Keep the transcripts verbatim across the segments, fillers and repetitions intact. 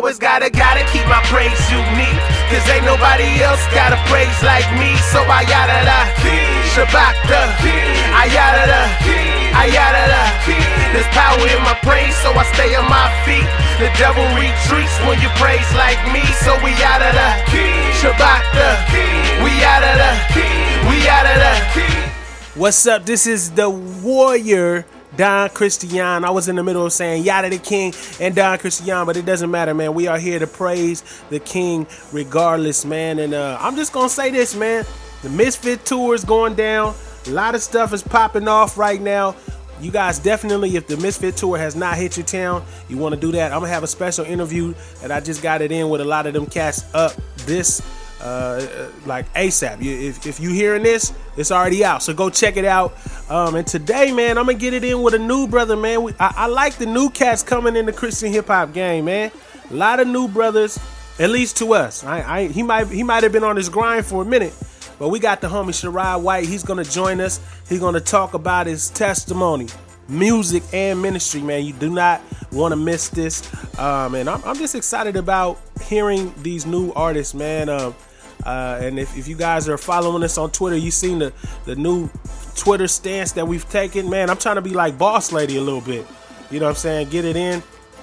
always gotta, gotta keep my praise unique. Cause ain't nobody else got a praise like me. So I yada da, Shabbat da, I yada da, I yada da. There's power in my praise, so I stay on my feet. The devil retreats when you praise like me. So we yada da, Shabbat da, we yada da, we yada da. What's up? This is the Warrior, Don Christian. I was in the middle of saying Yada the King and Don Christian, but it doesn't matter, man. We are here to praise the King regardless, man. And uh, I'm just going to say this, man. The Misfit Tour is going down. A lot of stuff is popping off right now. You guys definitely, if the Misfit Tour has not hit your town, you want to do that. I'm going to have a special interview that I just got it in with a lot of them cats up this Uh, like ASAP. You, if, if you hearing this, it's already out, so go check it out. Um, and today, man, I'm gonna get it in with a new brother, man. We, I, I like the new cats coming in the Christian hip hop game, man. A lot of new brothers, at least to us. I, I, he might he might have been on his grind for a minute, but we got the homie Sherrod White. He's gonna join us. He's gonna talk about his testimony, music, and ministry, man. You do not want to miss this. Um, and I'm, I'm just excited about hearing these new artists, man. Um, Uh, and if, if you guys are following us on Twitter, you've seen the, the new Twitter stance that we've taken. Man, I'm trying to be like Boss Lady a little bit. You know what I'm saying? Get it in.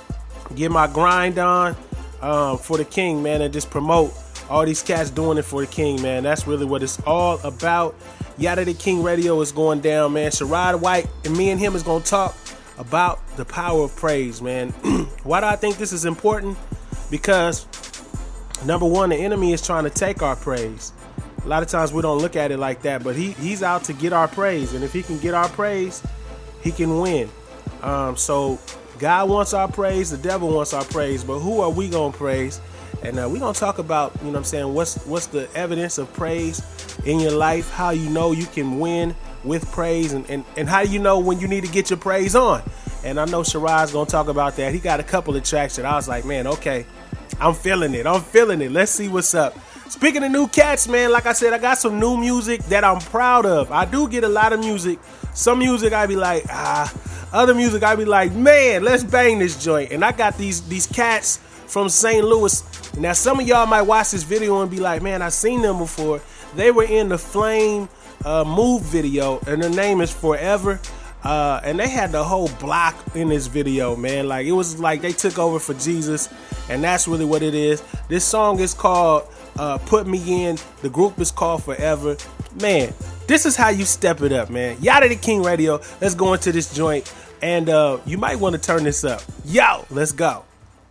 Get my grind on um, for the King, man, and just promote all these cats doing it for the King, man. That's really what it's all about. Yada the King Radio is going down, man. Sherrod White and me and him is going to talk about the power of praise, man. Why do I think this is important? Because number one, the enemy is trying to take our praise. A lot of times we don't look at it like that, but he he's out to get our praise. And if he can get our praise, he can win. Um, so God wants our praise. The devil wants our praise. But who are we going to praise? And uh, we're going to talk about, you know what I'm saying, what's, what's the evidence of praise in your life, how you know you can win with praise, and, and, and how you know when you need to get your praise on. And I know Sherrod's going to talk about that. He got a couple of tracks that I was like, man, okay, I'm feeling it. I'm feeling it. Let's see what's up. Speaking of new cats, man, like I said, I got some new music that I'm proud of. I do get a lot of music. Some music I be like, ah. Other music I be like, man, let's bang this joint. And I got these these cats from Saint Louis. Now, some of y'all might watch this video and be like, man, I seen them before. They were in the Flame uh, Move video, and their name is Forever. Uh, and they had the whole block in this video, man. Like, it was like they took over for Jesus, and that's really what it is. This song is called uh, Put Me In. The group is called Forever. Man, this is how you step it up, man. Yada the King Radio. Let's go into this joint, and uh, you might want to turn this up. Yo, let's go.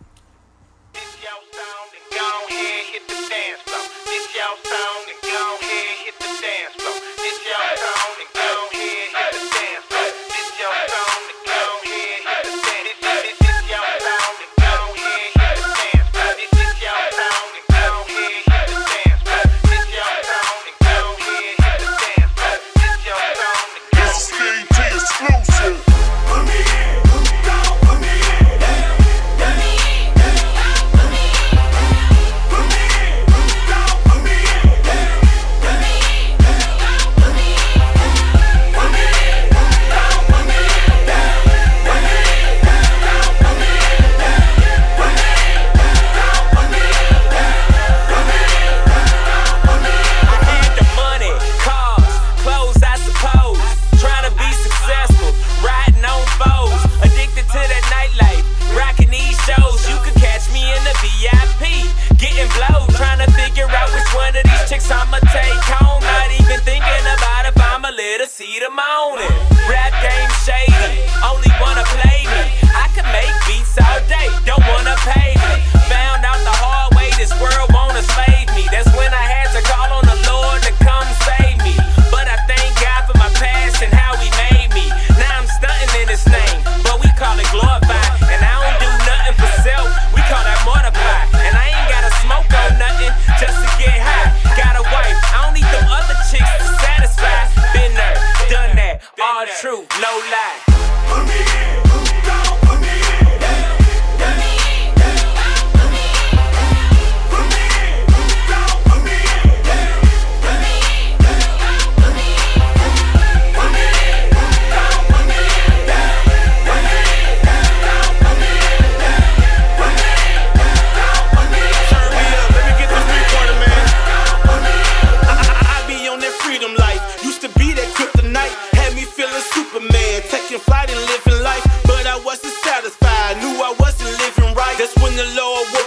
This your sound, and go ahead, hit the dance floor. This your sound, and go ahead, hit the dance floor. This your sound, and go ahead, hit the dance floor. This your sound, and go ahead, hit the dance floor. This is your sound, and go ahead, hit the dance floor. This is your sound, and go ahead, hit the dance floor. This your sound, and go ahead, hit the dance floor. This your sound, and go ahead. This is Steve T exclusive. Put me in, put me down, put me in. Yeah, yeah,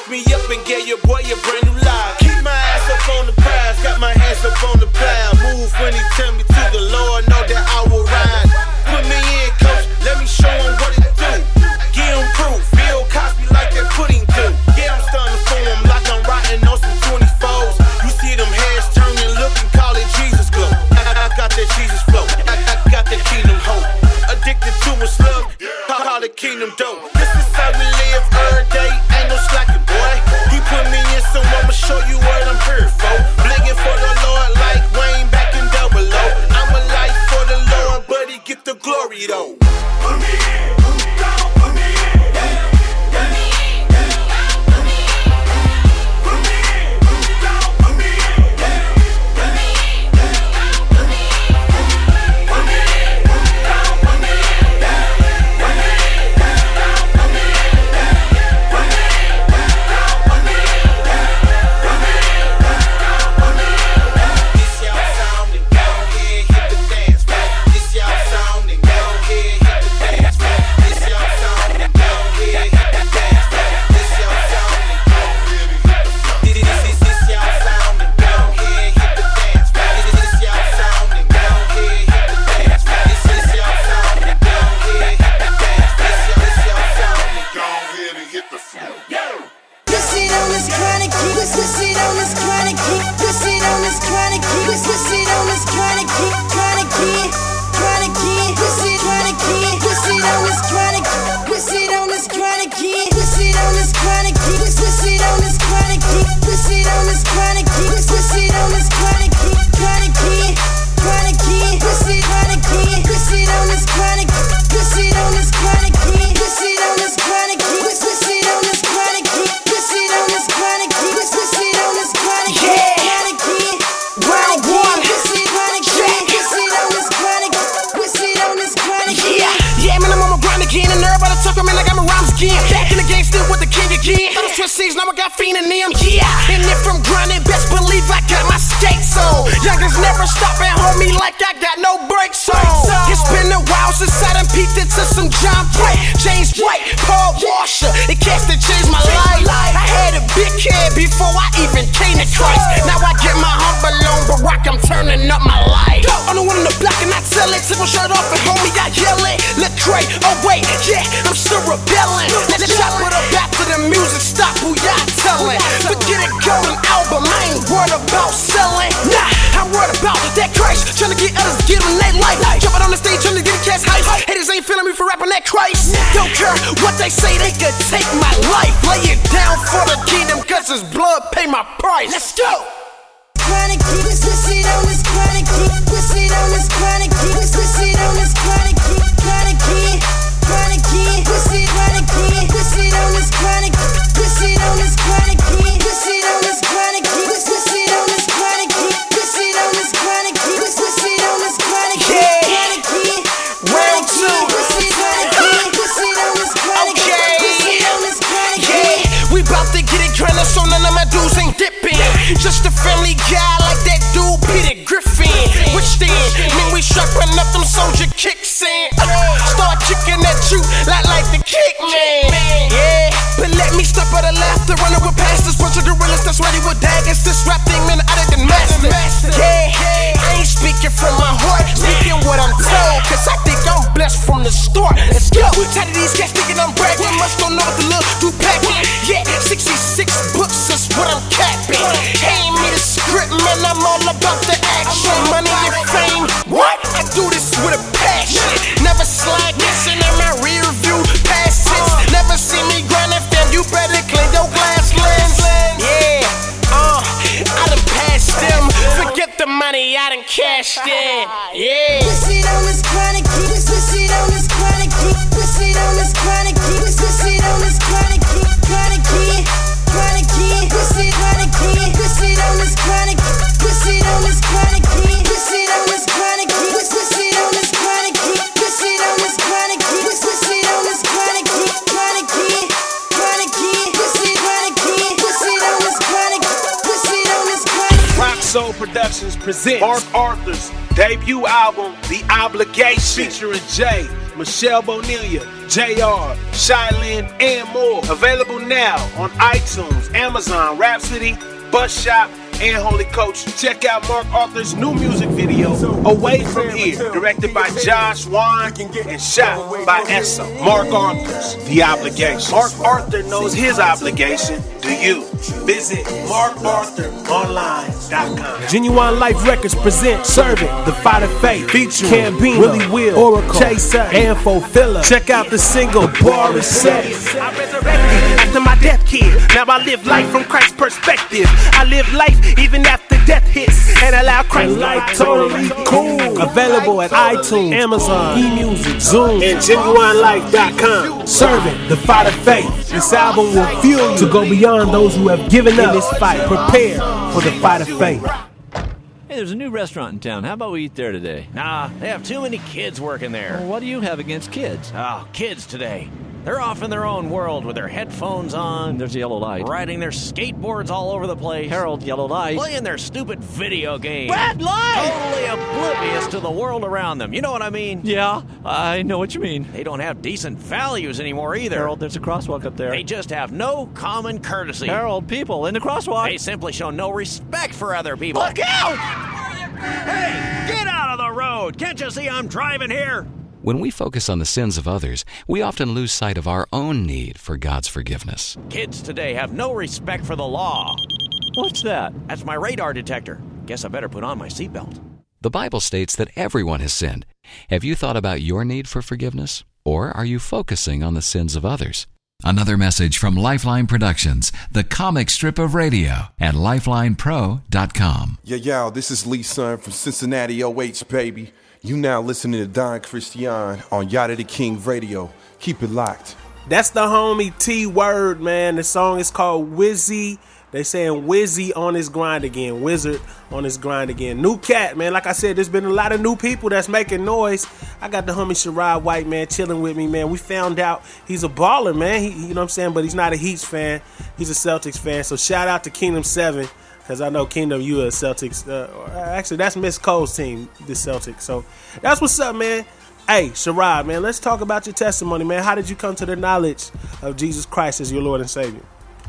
woke me up and gave your boy a brand new life. Keep my ass up on the prize, got my hands up on the plow. Move when he tell me to, the Lord know that I will ride. Put me in, coach, let me show him what it do. Give him proof, Bill Cosby like that pudding do. Yeah, I'm starting to form like I'm riding on some twenty-fours. You see them heads turning, looking, call it Jesus glow. I, I got that Jesus flow, I, I got that kingdom hope. Addicted to a slug, call it kingdom dope. This is how we live every day, ain't no slacking, boy. He put me in, so I'ma show you what I'm here for. Blinking for the Lord like Wayne back in Double O. I'm a life for the Lord, but he get the glory though. Put me in, put me down, put me in. Put me in, put me in. Put me in, put me down, put me in. Put me in, put me down, put me in. Put me in, put me down, put me in. Put me in, put me down, put me in. Put me in, put me down, put me in. Put me in, put me down, put me in. This y'all sound and go ahead, hit the dance floor. This y'all sound and go ahead, hit the dance floor. This y'all sound and go ahead, hit the dance floor. This y'all sound and go ahead, hit the floor. This is this y'all sound and go ahead, hit the dance floor. This is y'all sound and go ahead, hit the dance floor. This is y'all sound and go ahead, hit the dance floor. This y'all sound and go ahead and hit the floor. Twist it on this chronic key, twist twist it on this chronic key, twist it on this chronic key, twist twist it on this chronic key, chronic key, chronic key, twist it chronic key, twist it on this chronic key, twist it on this chronic key, twist it on this chronic key, twist twist it on this chronic key, twist it on this chronic key, twist twist it on this chronic key, chronic key, chronic key, twist it chronic key, twist it on this chronic key, twist it on this chronic key, twist it on this chronic key, twist twist it on this chronic key. Twist it on this chronic key, twist twist it on this chronic key, chronic key, round one, twist it chronic key, twist it on this chronic key, twist it on this chronic key. Yeah, yeah, man, I'm on my grind again, and everybody talking, man, I got my rhymes again. Back in the game, still with the king again. Those twist seeds, now I got fiend in them, yeah. And if I'm grinding, best believe I got my skates on. Youngers never stop and hold me like I got no brakes on. It's been a while since I done peeped into some John Bright, James White, Paul Washer. It cast that changed my life. I had a big head before I even came to Christ. Now I get my humble on Barack, I'm turning up my life. I'm the one in the block and I tell it. Took my shirt off and homie, I yell it. Look great, oh wait, yeah, I'm still rebelling. Let the shot put up after the music stop, who y'all telling? Forget it, golden album, I ain't worried about selling. Nah, I'm worried about that Christ. Trying to get others to give them their life. Jumping on the stage, trying to get a cash hype. Haters ain't feeling me for rapping that Christ. Don't care what they say, they could take my life. Lay it down for the kingdom, cause his blood pay my price. Let's go! Chronic key, twist twist it on this chronic key, twist it on this chronic key, twist twist it on this chronic key, chronic key, chronic key, twist it chronic key, twist it on this chronic key, twist it on this chronic key, twist it on this chronic key, twist twist it on this chronic key, twist it on this chronic key, twist twist it on this chronic key, chronic key, round two, twist it chronic key, twist it on this chronic key, twist it on this chronic key. Yeah, we bout to get it grindin', so none of my dudes ain't dipping. Just a family guy like that dude Peter Griffin. Which then, mean we sharpen up them soldier kicks in. Start kicking at you like like the kick man. Yeah, but let me stop at the laughter, running with pastors, bunch of gorillas that's ready with daggers. This rap thing, man, I done master. Yeah, I ain't speaking from my heart, speaking what I'm told, cause I think I'm blessed from the start. Let's go. Tired of these cats thinking I'm bragging, must don't know what the look do packing. Yeah, sixty-six books is what I'm capping. Hand me the script, man, I'm all about the action. Money and fame, what? I do this with a passion. Never slide missing in my rear view, past six. Never see me grinding, fam, you better clean your glass lens. Yeah, uh, I done passed them. Forget the money, I done cashed in. Yeah. Twist it on this chronic key, twist twist it on this chronic key, twist it on this chronic key, twist twist it on this chronic key, chronic key, chronic key, twist it chronic key, twist it on this chronic key, twist it on this chronic key, twist it on this chronic key, twist twist it on this chronic key, twist it on this chronic key, twist twist it on this chronic key, chronic key, chronic key, twist it chronic key, twist it on this chronic key, twist it on this chronic key. Rock Soul Productions presents Mark Arthur's debut album, The Obligation, featuring Jay, Michelle Bonilla, J R, Shylin, and more. Available now on iTunes, Amazon, Rhapsody, Bus Shop, and Holy Coach. Check out Mark Arthur's new music video, Away From Here, directed by Josh Wan and shot by Essa. Mark Arthur's The Obligation. Mark Arthur knows his obligation. Do you? Visit mark arthur online dot com. Genuine Life Records present Servant, The Fight of Faith, featuring Cambino, Willie Will, Oracle, Chaser, and Fulfiller. Check out the single, The Bar Is Set. I resurrected after my death, kid. Now I live life from Christ's perspective. I live life even after death hits, and allow Christ Life Totally Cool. Available at iTunes, Amazon, eMusic, Zoom, and genuine life dot com. Servant, The Fight of Faith. This album will fuel you to go beyond those who have given up in this fight. Prepare for the fight of faith. Hey, there's a new restaurant in town. How about we eat there today? Nah, they have too many kids working there. Well, what do you have against kids? Oh, kids today. They're off in their own world with their headphones on. There's a yellow light. Riding their skateboards all over the place. Harold, yellow light. Playing their stupid video games. Red light! Totally oblivious to the world around them. You know what I mean? Yeah, I know what you mean. They don't have decent values anymore either. Harold, there's a crosswalk up there. They just have no common courtesy. Harold, people in the crosswalk. They simply show no respect for other people. Look out! Hey, get out of the road! Can't you see I'm driving here? When we focus on the sins of others, we often lose sight of our own need for God's forgiveness. Kids today have no respect for the law. What's that? That's my radar detector. Guess I better put on my seatbelt. The Bible states that everyone has sinned. Have you thought about your need for forgiveness? Or are you focusing on the sins of others? Another message from Lifeline Productions, the comic strip of radio, at lifeline pro dot com. Yo, yo, this is Lee Son from Cincinnati O H, baby. You now listening to Don Christian on Yacht of the King Radio. Keep it locked. That's the homie T Word, man. The song is called Wizzy. They saying Wizzy on his grind again. Wizard on his grind again. New cat, man. Like I said, there's been a lot of new people that's making noise. I got the homie Sherrod White, man, chilling with me, man. We found out he's a baller, man. He, you know what I'm saying? But he's not a Heats fan. He's a Celtics fan. So shout out to Kingdom seven. Because I know, Kingdom, you a Celtics. Uh, actually, that's Miss Cole's team, the Celtics. So that's what's up, man. Hey, Sherrod, man, let's talk about your testimony, man. How did you come to the knowledge of Jesus Christ as your Lord and Savior?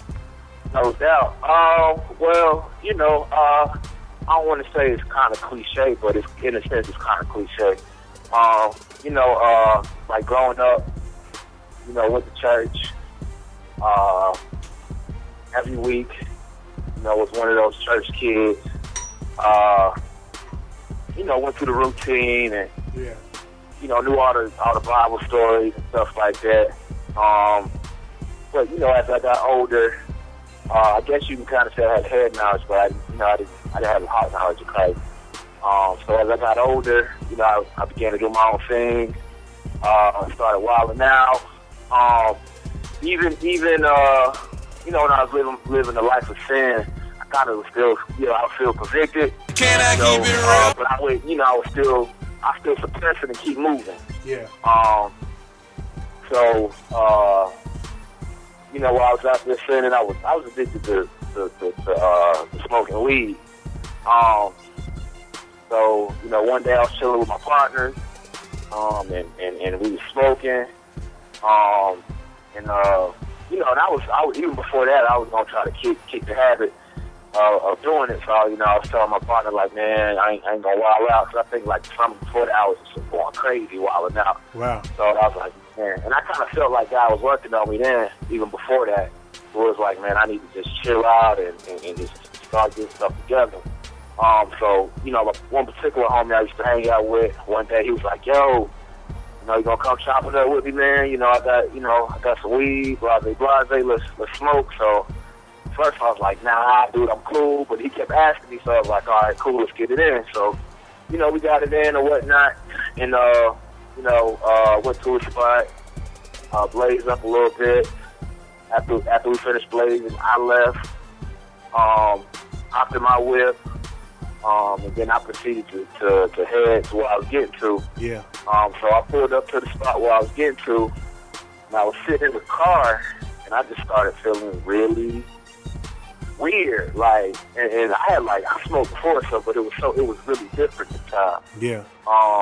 No doubt. Uh, well, you know, uh, I don't want to say it's kind of cliche, but it's, in a sense it's kind of cliche. Uh, you know, uh, like growing up, you know, went to church uh, every week. You know, was one of those church kids. Uh, you know, went through the routine and, yeah. you know, knew all the all the Bible stories and stuff like that. Um, but, you know, as I got older, uh, I guess you can kind of say I had head knowledge, but, I, you know, I didn't, I didn't have the heart knowledge of Christ. Um, so as I got older, you know, I, I began to do my own thing. Uh, I started wilding out. Um, even, even, uh, you know, when I was living living a life of sin, I kind of was still, you know, I would feel convicted. Can I so, keep it real? Uh, but I would, you know, I was still, I still suppress it and keep moving. Yeah. Um. So, uh, you know, while I was out there sinning, I was, I was addicted to, to, to, to, uh, to smoking weed. Um. So, you know, one day I was chilling with my partners, um, and, and, and we were smoking, um, and, uh, you know, and I was, I was, even before that, I was going to try to kick, kick the habit uh, of doing it. So, you know, I was telling my partner, like, man, I ain't, I ain't going to wild out. So I think, like, something before that, I was just going crazy wilding out. Wow. So I was like, man, and I kind of felt like God was working on me then, even before that. It was like, man, I need to just chill out and, and, and just start getting stuff together. Um, so, you know, one particular homie I used to hang out with, one day he was like, yo, you know, you gonna come chop it up with me, man? You know, I got, you know, I got some weed, blase, blase, let's, let's smoke. So, first I was like, nah, dude, I'm cool. But he kept asking me, so I was like, all right, cool, let's get it in. So, you know, we got it in or whatnot. And, uh, you know, uh, went to a spot, uh, blazed up a little bit. After, after we finished blazing, I left, um, hopped in my whip. Um, and then I proceeded to, to, to head to where I was getting to. Yeah. Um, so I pulled up to the spot where I was getting to, and I was sitting in the car, and I just started feeling really weird. Like, and, and I had like I smoked before, so but it was so it was really different this time. Yeah. Um,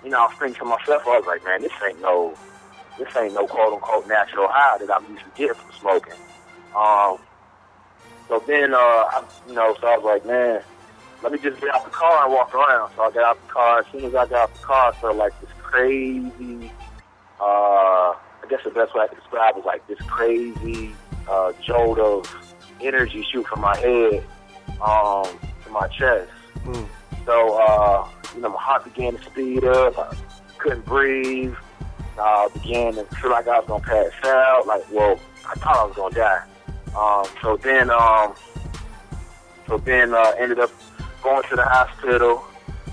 you know, I was thinking to myself, I was like, man, this ain't no, this ain't no quote unquote natural high that I'm used to getting from smoking. Um, so then, uh, I, you know, so I was like, man, let me just get out the car and walk around. So I got out the car. As soon as I got out the car, I felt like this crazy, uh, I guess the best way I could describe it is like this crazy uh, jolt of energy shoot from my head um, to my chest. Mm. So, uh, you know, my heart began to speed up. I couldn't breathe. I uh, began to feel like I was going to pass out. Like, well, I thought I was going to die. Um, so then, um, so then uh, ended up going to the hospital.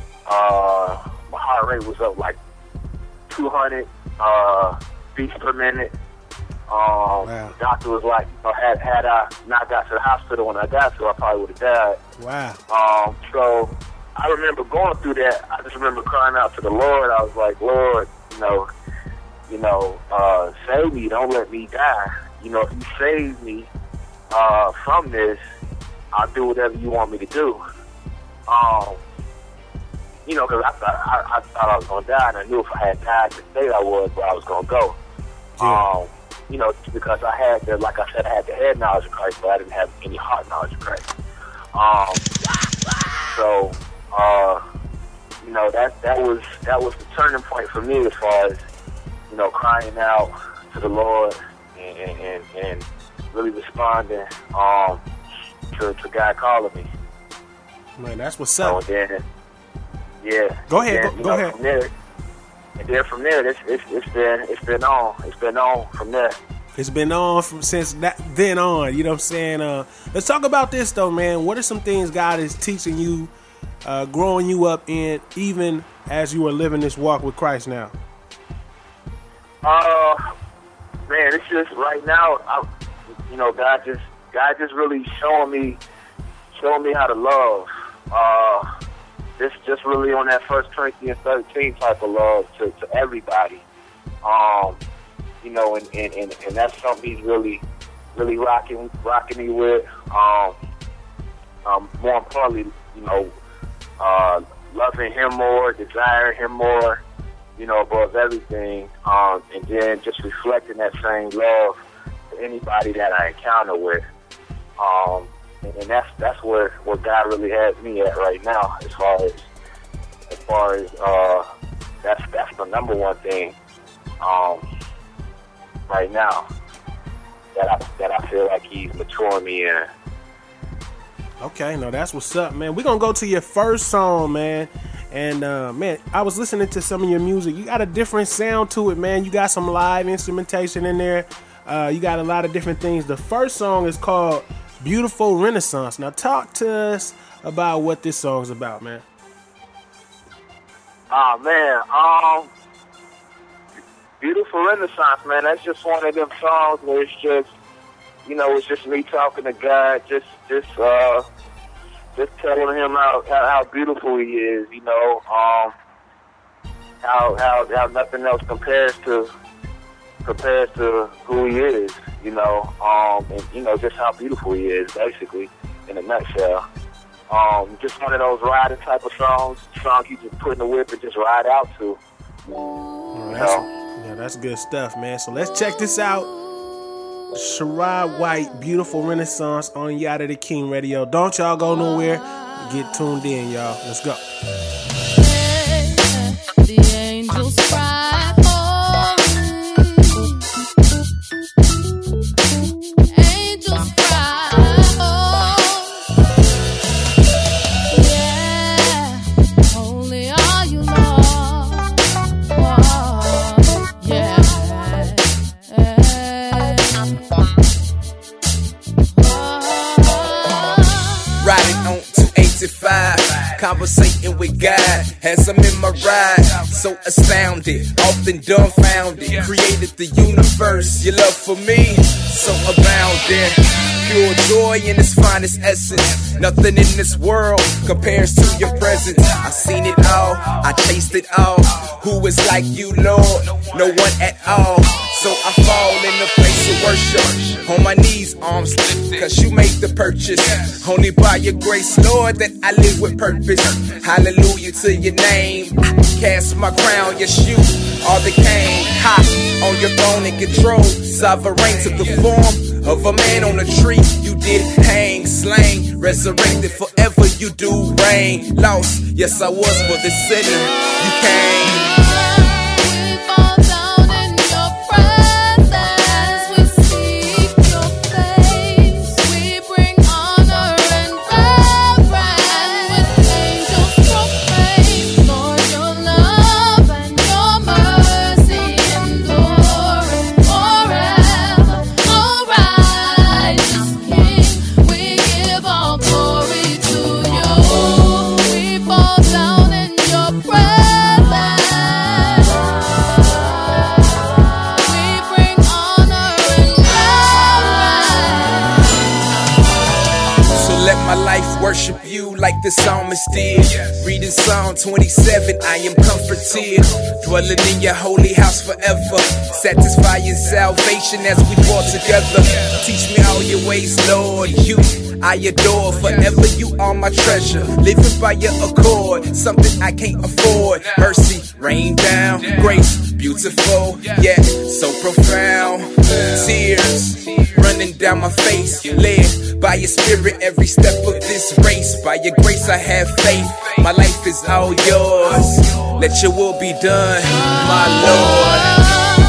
Uh, my heart rate was up like two hundred uh, beats per minute. Um, wow. The doctor was like, you know, had, had I not got to the hospital when I got to, I probably would have died. Wow. Um, so I remember going through that. I just remember crying out to the Lord. I was like, Lord, you know, you know, uh, save me. Don't let me die. You know, if you save me uh, from this, I'll do whatever you want me to do. Um, you know, because I thought I, I thought I was gonna die, and I knew if I had died the state I was, where I was gonna go. Yeah. Um, you know, because I had the, like I said, I had the head knowledge of Christ, but I didn't have any heart knowledge of Christ. Um, so, uh, you know, that that was that was the turning point for me as far as, you know, crying out to the Lord and and, and, and really responding um, to to God calling me. Man, that's what's up. So then, yeah. Go ahead. Then, go go know, ahead. From there, and then from there, it's, it's it's been it's been on. It's been on from there. It's been on from since that then on. You know what I'm saying? Uh, let's talk about this though, man. What are some things God is teaching you, uh, growing you up in, even as you are living this walk with Christ now? Uh, man, it's just right now. I, you know, God just God just really showing me showing me how to love. Uh, this just really on that First Corinthians thirteen type of love to, to everybody. Um, you know, and, and, and, and that's something he's really, really rocking rocking me with. Um, um, more importantly, you know, uh, loving him more, desiring him more, you know, above everything. Um, and then just reflecting that same love to anybody that I encounter with. Um, and, and that's that's where, where God really has me at right now, as far as as far as uh, that's that's the number one thing um, right now that I that I feel like he's maturing me in. Okay, no, that's what's up, man. We're gonna go to your first song, man. And uh, man, I was listening to some of your music. You got a different sound to it, man. You got some live instrumentation in there. Uh, you got a lot of different things. The first song is called Beautiful Renaissance. Now talk to us about what this song's about, man. Oh, man. Um, Beautiful Renaissance, man. That's just one of them songs where it's just, you know, it's just me talking to God, just, just, uh, just telling him how, how, how beautiful he is, you know, um, how, how, how nothing else compares to, compares to who he is, you know, um, and, you know, just how beautiful he is, basically, in a nutshell. Um, just one of those riding type of songs, songs you just put in the whip and just ride out to. Oh, that's, yeah, that's good stuff, man. So let's check this out. Sherrod White, Beautiful Renaissance on Yacht of the King Radio. Don't y'all go nowhere. Get tuned in, y'all. Let's go. The angels cry holy. Angels cry holy. Yeah, holy are you, Lord. Oh, yeah. Riding on two eighty-five, conversating with God as I'm in my ride. So astounded, often dumbfounded. Created the universe, your love for me, so abounding. Pure joy in its finest essence. Nothing in this world compares to your presence. I seen it all, I tasted all. Who is like you, Lord? No one at all. So I fall in the place of worship, on my knees, arms lifted, cause you made the purchase. Only by your grace, Lord, that I live with purpose. Hallelujah to your name. I cast my crown, yes, you are the king. Hot on your throne and control, sovereign to the form of a man on a tree. You did hang, slain, resurrected, forever you do reign. Lost, yes, I was for the city. You came. Worship you like the psalmist did. Reading Psalm twenty-seven, I am comforted. Dwelling in your holy house forever. Satisfying salvation as we walk together. Teach me all your ways, Lord. You I adore. Forever you are my treasure. Living by your accord. Something I can't afford. Mercy, rain down. Grace, beautiful. Yet so profound. Tears running down my face. Led by your spirit every step of this race. By your grace I have faith. My life is all yours. Let your will be done, my Lord.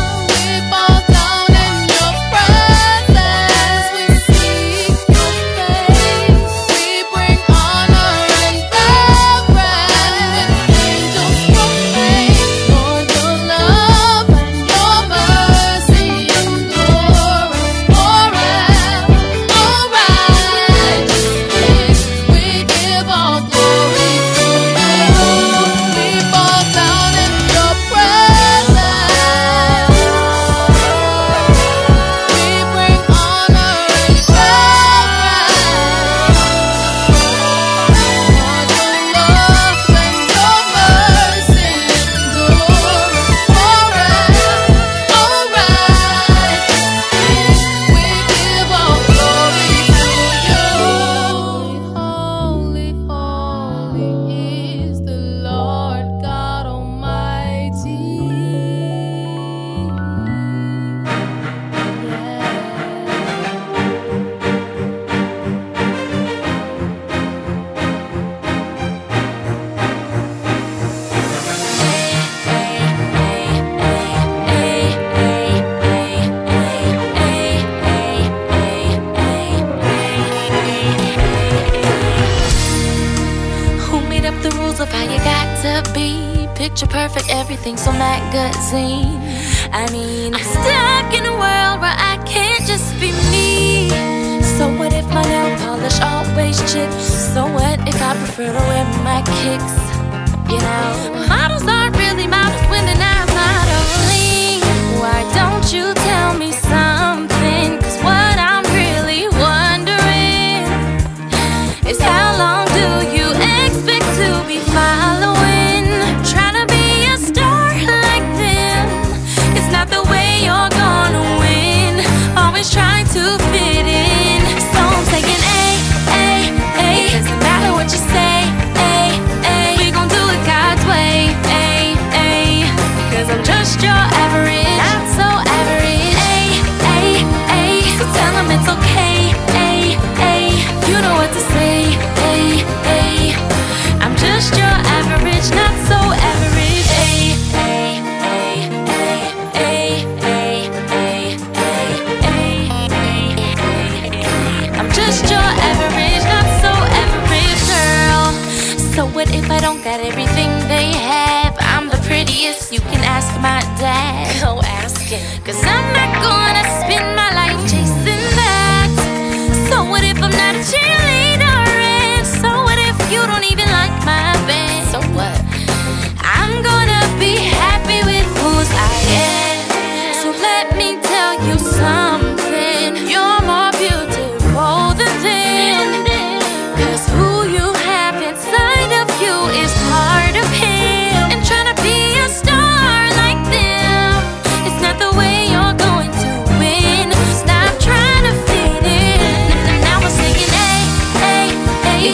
Everything so magazine. I mean, I'm stuck in a world where I can't just be me. So what if my nail polish always chips? So what if I prefer to wear my kicks? You know, models aren't really models when they're not modeling. Why don't you tell me something? Cause what I'm really wondering is how long do you expect to be following? Trying to fit in, so I'm taking A, A, A. It doesn't matter what you say, A, A. We gon' do it God's way, A, A. Cause I'm just your average, not so average, A, A, A. So tell them it's okay, A, A. You know what to say, A, A. I'm just your average, not so average, A, A, A, A, A, A, A. Just your average, not so average girl. So what if I don't got everything they have? I'm the prettiest, you can ask my dad. Go ask him. Cause I'm not gonna spend my life chasing that. So what if I'm not a cheerleader? And so what if you don't even like my band? So what? I'm gonna be happy with whose I am. So let me tell you something. You're more beautiful than them. Cause who you have inside of you is part of him. And trying to be a star like them, it's not the way you're going.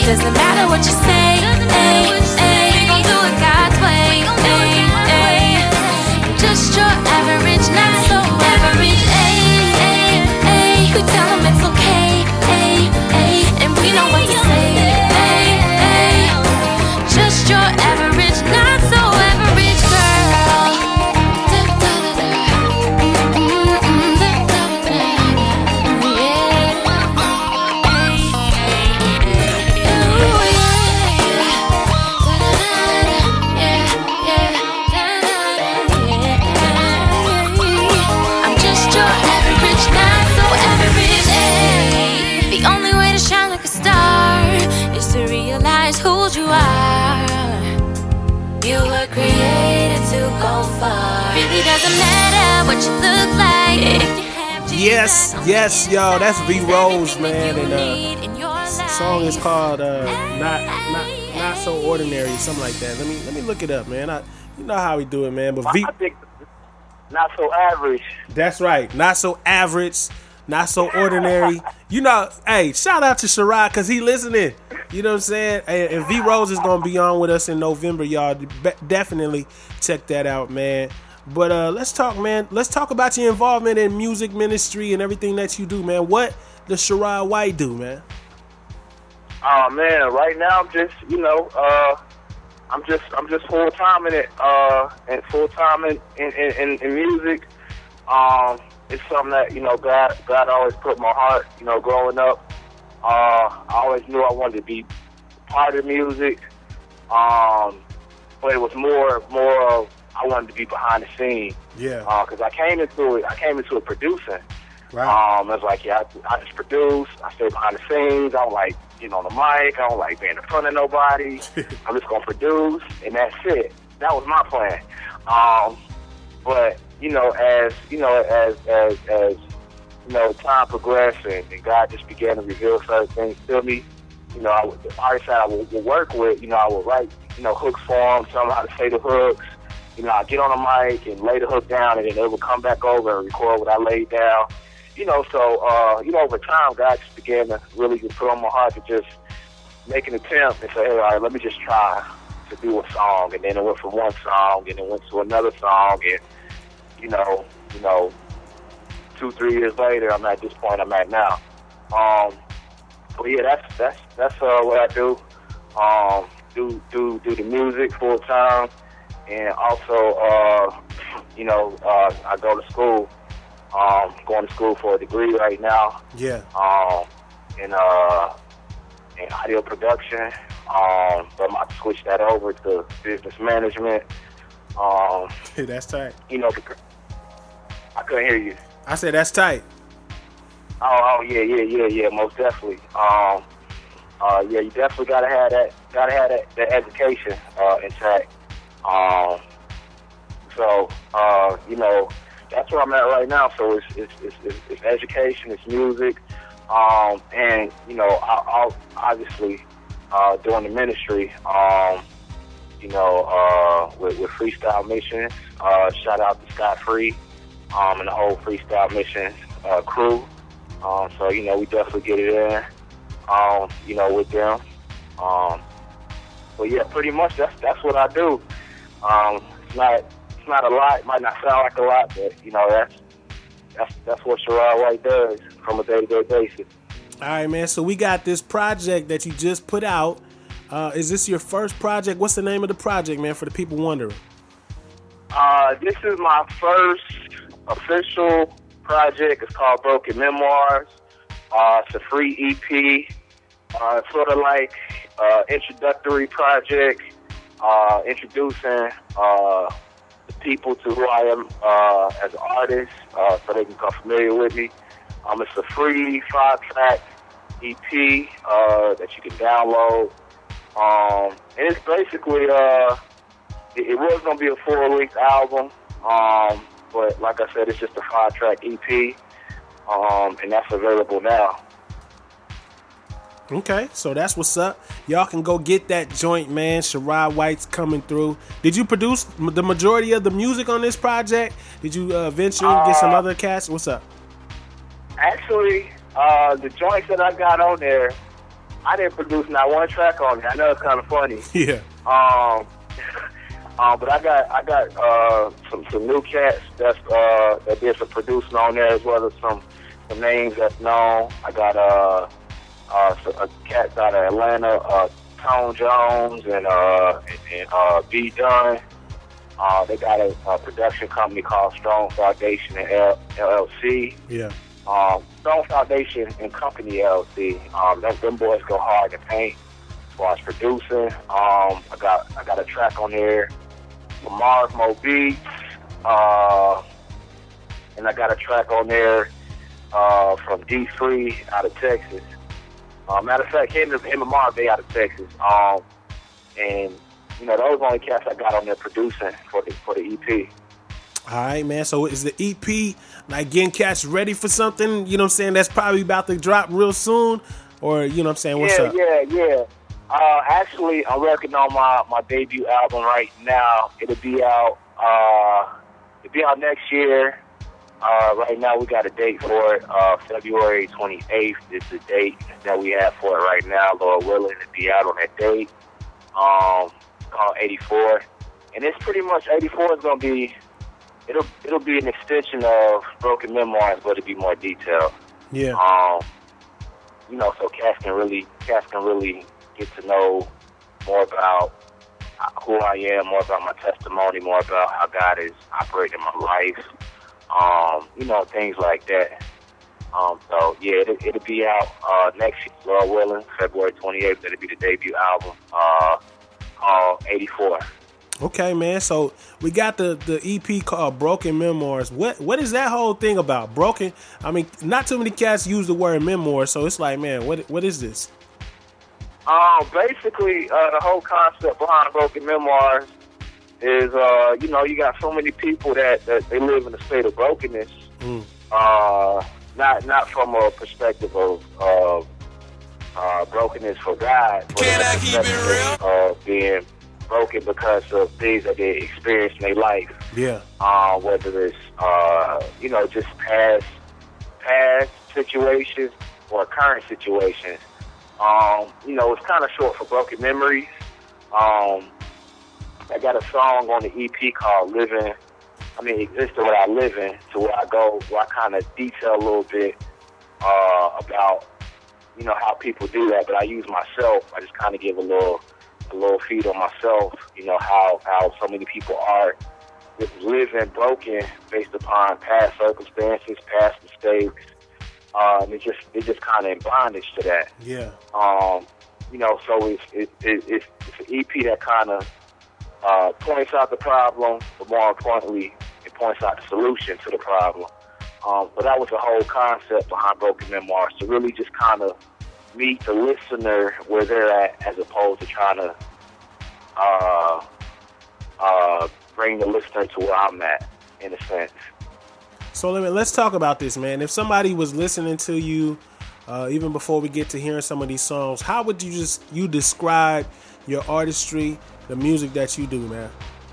Doesn't matter what you say, ay, ay, we gon' do it God's way, ay, ay. Just your average, not so average, ay, ay, ay. We tell them it's okay, ay, ay, and we know what to say, ay, ay. Just your average, not so average girl. I'm just your average, not so average, ay. The only way to shine like a star is to realize who you are. You were created to go far. Really doesn't matter what you look like if you have Jesus. Yes, yes, yo, that's V Rose, man, and uh, the song is called uh, "Not Not Not So Ordinary," something like that. Let me let me look it up, man. I, you know how we do it, man. But V, I think not so average. that's right, not so average, not so ordinary. You know, hey, shout out to Sherrod because he listening. You know what I'm saying? And, and V Rose is gonna be on with us in November, y'all. Be- definitely check that out, man. But uh, let's talk, man. Let's talk about your involvement in music ministry and everything that you do, man. What does Sherrod White do, man? Oh man, right now I'm just, you know, uh, I'm just, I'm just full time in it, uh, and full time in, in, in, in music. Um, it's something that, you know, God, God always put in my heart. You know, growing up, uh, I always knew I wanted to be part of music. Um, but it was more, more of I wanted to be behind the scenes. Yeah. Because uh, I came into it, I came into it producing. Right. Um, I was like, yeah, I, I just produce. I stay behind the scenes. I don't like getting on the mic. I don't like being in front of nobody. I'm just gonna produce, and that's it. That was my plan. Um, but you know, as you know, as as as you know, time progressed, and, and God just began to reveal certain things to me. You know, I would, the artists that I would, would work with, you know, I would write, you know, hooks for them, tell them how to say the hooks. You know, I get on the mic and lay the hook down, and then they would come back over and record what I laid down. You know, so, uh, you know, over time, God just began to really just put on my heart to just make an attempt and say, hey, all right, let me just try to do a song. And then it went from one song, and it went to another song, and, you know, you know, two, three years later, I'm at this point I'm at now. Um, but, yeah, that's that's that's uh, what I do. Um, do, do, do the music full time. And also, uh, you know, uh, I go to school. Um, going to school for a degree right now. Yeah. Um, in uh, in audio production. Um, but I'm about to switch that over to business management. Um, that's tight. You know, I couldn't hear you. I said that's tight. Oh, oh yeah, yeah, yeah, yeah, most definitely. Um, uh, yeah, you definitely gotta have that, gotta have that, that education uh, intact. Um, so, uh, you know, that's where I'm at right now. So it's it's it's, it's, it's education, it's music, um, and you know, I, I'll obviously uh, doing the ministry. Um, you know, uh, with, with Freestyle Missions. Uh, shout out to Scott Free um, and the whole Freestyle Missions uh, crew. Um, so you know, we definitely get it in. Um, you know, with them. Um, but yeah, pretty much that's that's what I do. Um, it's not it's not a lot. It might not sound like a lot, but you know that's that's that's what Sherrod White does from a day-to-day basis. All right, man. So we got this project that you just put out. Uh, is this your first project? What's the name of the project, man? For the people wondering. Uh, this is my first official project. It's called Broken Memoirs. Uh, it's a free E P. Uh, it's sort of like uh, introductory project. Uh, introducing uh, the people to who I am uh, as an artist, uh, so they can become familiar with me. Um, it's a free five-track E P uh, that you can download, um, and it's basically uh, it, it was gonna be a full-length album, um, but like I said, it's just a five-track E P, um, and that's available now. Okay, so that's what's up. Y'all can go get that joint, man. Sherrod White's coming through. Did you produce the majority of the music on this project? Did you uh, venture uh, get some other cats? What's up? Actually, uh, the joints that I got on there, I didn't produce not one track on it. I know it's kind of funny. Yeah. Um, um, but I got I got uh, some some new cats that's uh, that did some producing on there, as well as some some names that's known. I got uh, uh, some, a cat out of Atlanta, uh, Tone Jones and uh, and, and uh, B Dunn. Uh, they got a, a production company called Strong Foundation and L- LLC. Yeah. Um, Strong Foundation and Company L L C. Um, them, them boys go hard to paint as far as producing. Um, I got I got a track on there from Mars Mo Beats, uh, and I got a track on there uh, from D Free out of Texas. Uh, matter of fact, him, him and Mars, they out of Texas. Um, and you know, those are the only cats I got on there producing for the for the E P. All right, man. So is the E P like getting cats ready for something? You know what I'm saying? That's probably about to drop real soon, or you know what I'm saying? What's yeah, up? Yeah, yeah, uh, actually, I'm working on my, my debut album right now. It'll be out. Uh, it'll be out next year. Uh, right now, we got a date for it. Uh, February twenty-eighth is the date that we have for it right now. Lord willing, to be out on that date. Um, called eighty-four, and it's pretty much eighty-four is gonna be. It'll it'll be an extension of Broken Memoirs, but it'll be more detailed. Yeah. Um, you know, so cats can really cats can really get to know more about who I am, more about my testimony, more about how God is operating my life. Um, you know, things like that. Um, so yeah, it'll, it'll be out uh, next year, Lord willing, February twenty-eighth. It'll be the debut album uh, called eighty-four. Okay, man. So we got the, the E P called Broken Memoirs. What what is that whole thing about? Broken? I mean, not too many cats use the word memoir, so it's like, man, what what is this? Um, basically, uh, the whole concept behind Broken Memoirs is, uh, you know, you got so many people that, that they live in a state of brokenness. Mm. Uh, not not from a perspective of of uh, brokenness for God, but Can a I keep it perspective of being broken because of things that they experienced in their life. Yeah. Uh, whether it's, uh, you know, just past past situations or current situations. Um, you know, it's kind of short for Broken Memories. Um, I got a song on the E P called Living, I mean, Existing Without Living, to where I go, where I kind of detail a little bit uh, about, you know, how people do that, but I use myself. I just kind of give a little a little feed on myself, you know, how, how so many people are just living broken based upon past circumstances, past mistakes. Um, it's just it's just kind of in bondage to that. Yeah. Um, you know, so it's it, it, it's, it's an E P that kind of uh, points out the problem, but more importantly, it points out the solution to the problem. Um, but that was the whole concept behind Broken Memoirs, to really just kind of meet the listener where they're at, as opposed to trying to uh, uh, bring the listener to where I'm at, in a sense. So let me, let's talk about this, man. If somebody was listening to you, uh, even before we get to hearing some of these songs, how would you just you describe your artistry, the music that you do, man?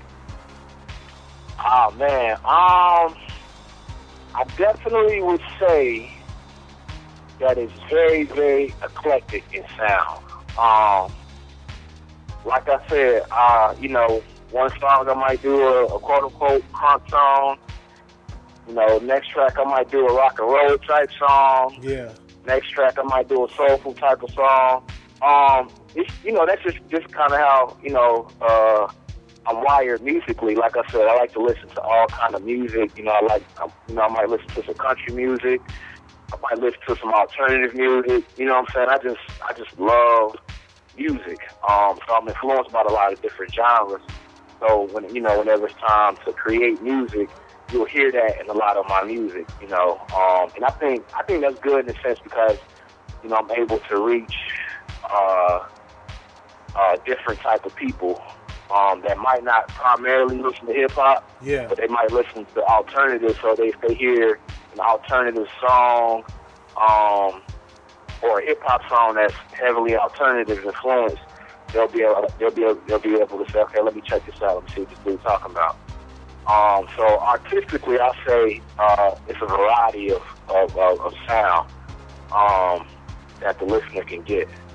Oh man, um, I definitely would say that it's very, very eclectic in sound. Um, like I said, uh, you know, one song I might do a, a quote-unquote crunk song. You know, next track I might do a rock and roll type song. Yeah. Next track I might do a soulful type of song. Um, it's, you know, that's just, just kind of how, you know, uh, I'm wired musically. Like I said, I like to listen to all kind of music. You know, I like, you know, I might listen to some country music. I might listen to some alternative music. You know what I'm saying? I just, I just love music. Um, so I'm influenced by a lot of different genres. So when, you know, whenever it's time to create music, you'll hear that in a lot of my music, you know. Um, and I think, I think that's good in a sense because, you know, I'm able to reach, uh, uh, different type of people, um, that might not primarily listen to hip hop. Yeah. But they might listen to alternative. So they, if they hear an alternative song, um, or a hip hop song that's heavily alternative influenced, they'll be able, they'll be able, they'll be able to say, okay, let me check this out. Let me see what this dude's talking about. Um, so artistically, I'll say uh, it's a variety of of, of, of sound um, that the listener can get.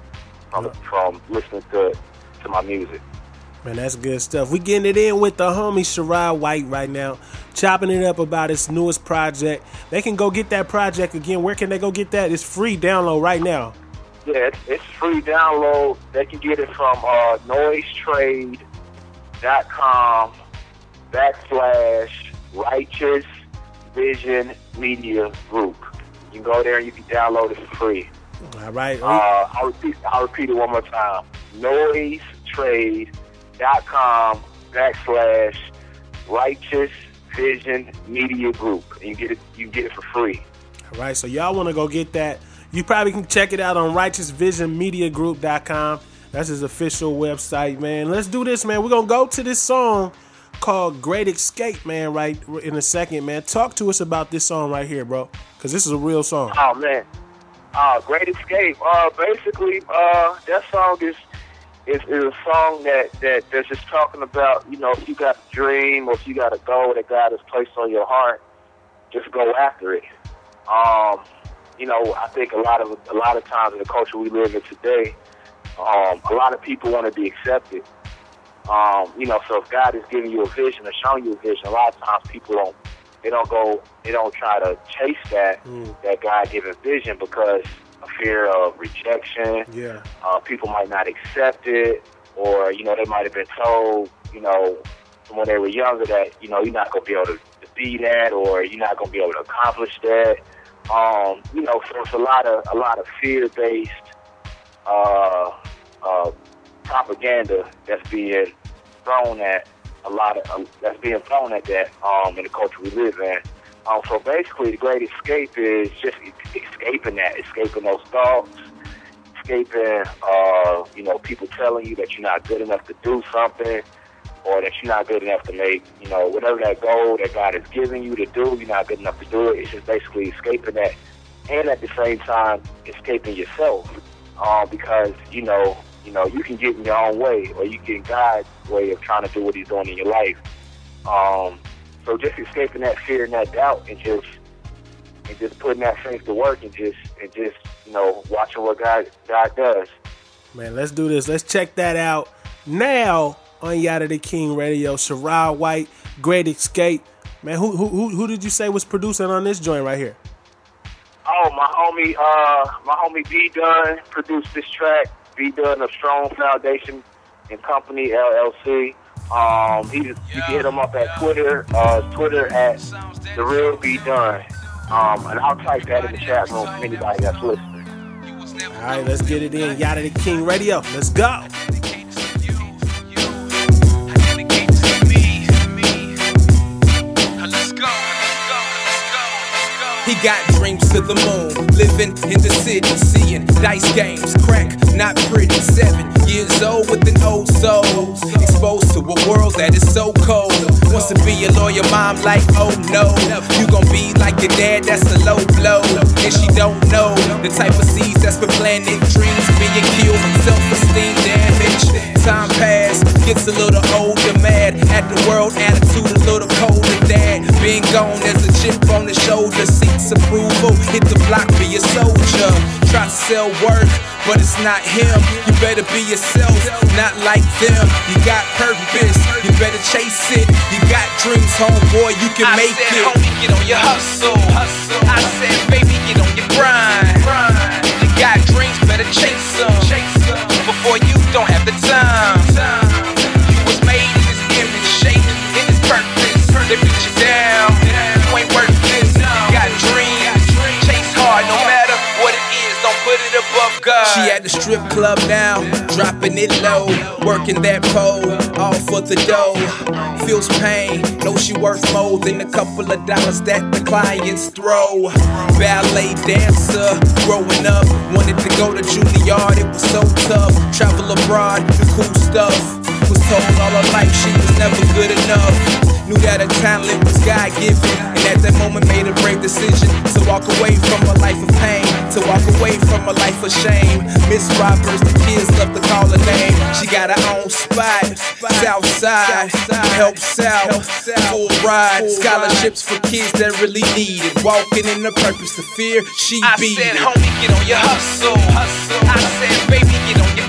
from from listening to to my music. Man, that's good stuff. We getting it in with the homie Sherrod White right now, chopping it up about his newest project. They can go get that project again. Where can they go get that? It's free download right now. Yeah, it's, it's free download. They can get it from uh, noisetrade dot com backslash Righteous Vision Media Group. You can go there and you can download it for free. All right. Uh, I'll repeat. I'll repeat it one more time. noisetrade dot com backslash Righteous Vision Media Group. And you get it. You can get it for free. All right. So y'all want to go get that? You probably can check it out on righteous vision media group dot com. That's his official website, man. Let's do this, man. We're gonna go to this song called Great Escape, man, right in a second, man. Talk to us about this song right here, bro, because this is a real song. Oh, man. Uh, Great Escape. Uh, basically, uh, that song is, is is a song that, that that's just talking about, you know, if you got a dream or if you got a goal that God has placed on your heart, just go after it. Um, you know, I think a lot of a lot of times in the culture we live in today, um, a lot of people want to be accepted. Um, you know, so if God is giving you a vision or showing you a vision, a lot of times people don't, they don't go, they don't try to chase that, mm. that God-given vision because of fear of rejection. Yeah. Uh, people might not accept it, or, you know, they might have been told, you know, when they were younger that, you know, you're not going to be able to, to be that, or you're not going to be able to accomplish that. Um, you know, so it's a lot of, a lot of fear-based, uh, uh, propaganda that's being thrown at a lot of uh, that's being thrown at that um, in the culture we live in. Um, so basically, the Great Escape is just escaping that, escaping those thoughts, escaping uh, you know people telling you that you're not good enough to do something, or that you're not good enough to make you know whatever that goal that God has given you to do. You're not good enough to do it. It's just basically escaping that, and at the same time escaping yourself, uh, because you know. You know, you can get in your own way, or you can get in God's way of trying to do what He's doing in your life. Um, so just escaping that fear and that doubt, and just and just putting that faith to work, and just and just you know watching what God God does. Man, let's do this. Let's check that out now on Yada the King Radio. Sherrod White, Great Escape. Man, who who who did you say was producing on this joint right here? Oh, my homie, uh, my homie B Dunn produced this track. B Dunn of Strong Foundation and Company L L C. Um, he, you can hit him up at Twitter, uh, Twitter at The Real B Dunn. Um, and I'll type that in the chat room for anybody that's listening. All right, let's get it in. Yada the King Radio. Let's go. He got dreams to the moon, living in the city, seeing dice games, crack, not pretty. Seven years old with an old soul, exposed to a world that is so cold. Wants to be a lawyer, mom like, oh no, you gon' be like your dad, that's a low blow. And she don't know the type of seeds that's been planted, dreams being killed, self-esteem damage. Time passed, gets a little older, mad at the world, attitude a little colder. Dad being gone as a chip on the shoulder, seeks approval, hit the block, be a soldier. Try to sell work, but it's not him. You better be yourself, not like them. You got purpose, you better chase it. You got dreams, homeboy, you can I make said, it. Homie, get on your hustle. hustle. I said, baby, get on your grind. grind. You got dreams, better chase them. Chase them. Before you don't have the time. time. You was made in this image, shaped in this purpose. They beat you down, you ain't worth this. You got dreams, chase hard, no matter what it is. Don't put it above God. She at the strip club now, dropping it low, working that pole, all for the dough. Feels pain, know she worth more than a couple of dollars that the clients throw. Ballet dancer, growing up, wanted to go to Juilliard, it was so tough. Travel abroad, the cool stuff. Was told all her life she was never good enough. Knew that her talent was God-given, and at that moment made a brave decision to walk away from a life of pain, to walk away from a life of shame. Miss Roberts, the kids love to call her name. She got her own spot, south side, helps out, full ride, scholarships for kids that really need it. Walking in the purpose of fear, she I beat said, it. homie, get on your hustle. hustle. I said, baby, get on your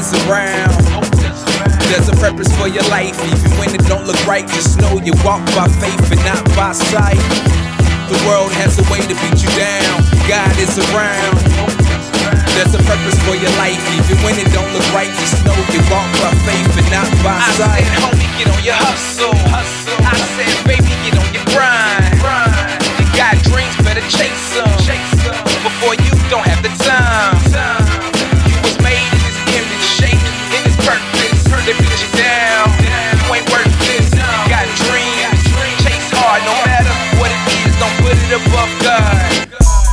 is around. There's a purpose for your life, even when it don't look right. Just know you walk by faith and not by sight. The world has a way to beat you down. God is around. There's a purpose for your life, even when it don't look right. Just know you walk by faith and not by I sight. said, homie, get on your hustle. I said, baby, get on your grind. You got dreams, better chase them. Before you don't have the time. You was made in this image, shaped in this purpose. They beat you down, you ain't worth this. You got dreams, chase hard, no matter what it is. Don't put it above God.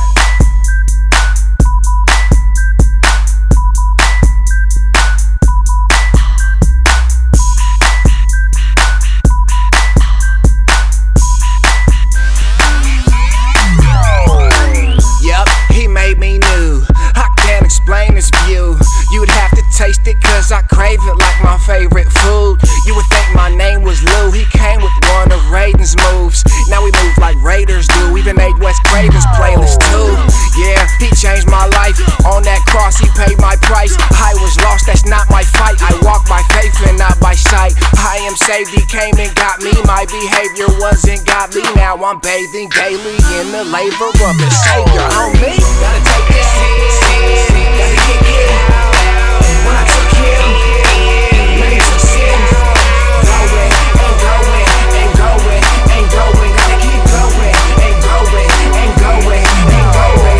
Yup, he made me new. I can't explain this view. You'd have to taste it cause I crave it like my favorite food. You would think my name was Lou. He came with one of Raiden's moves. Now we move like Raiders do. Even made Wes Craven's playlist too. Yeah, he changed my life. On that cross he paid my price. I was lost, that's not my fight. I walk by faith and not by sight. I am saved, he came and got me. My behavior wasn't godly. Now I'm bathing daily in the labor of the Savior. On me, gotta take this sin, gotta kick it out. When I took him, made some sin. Going and going and going and going. Gotta keep going and going and going and going.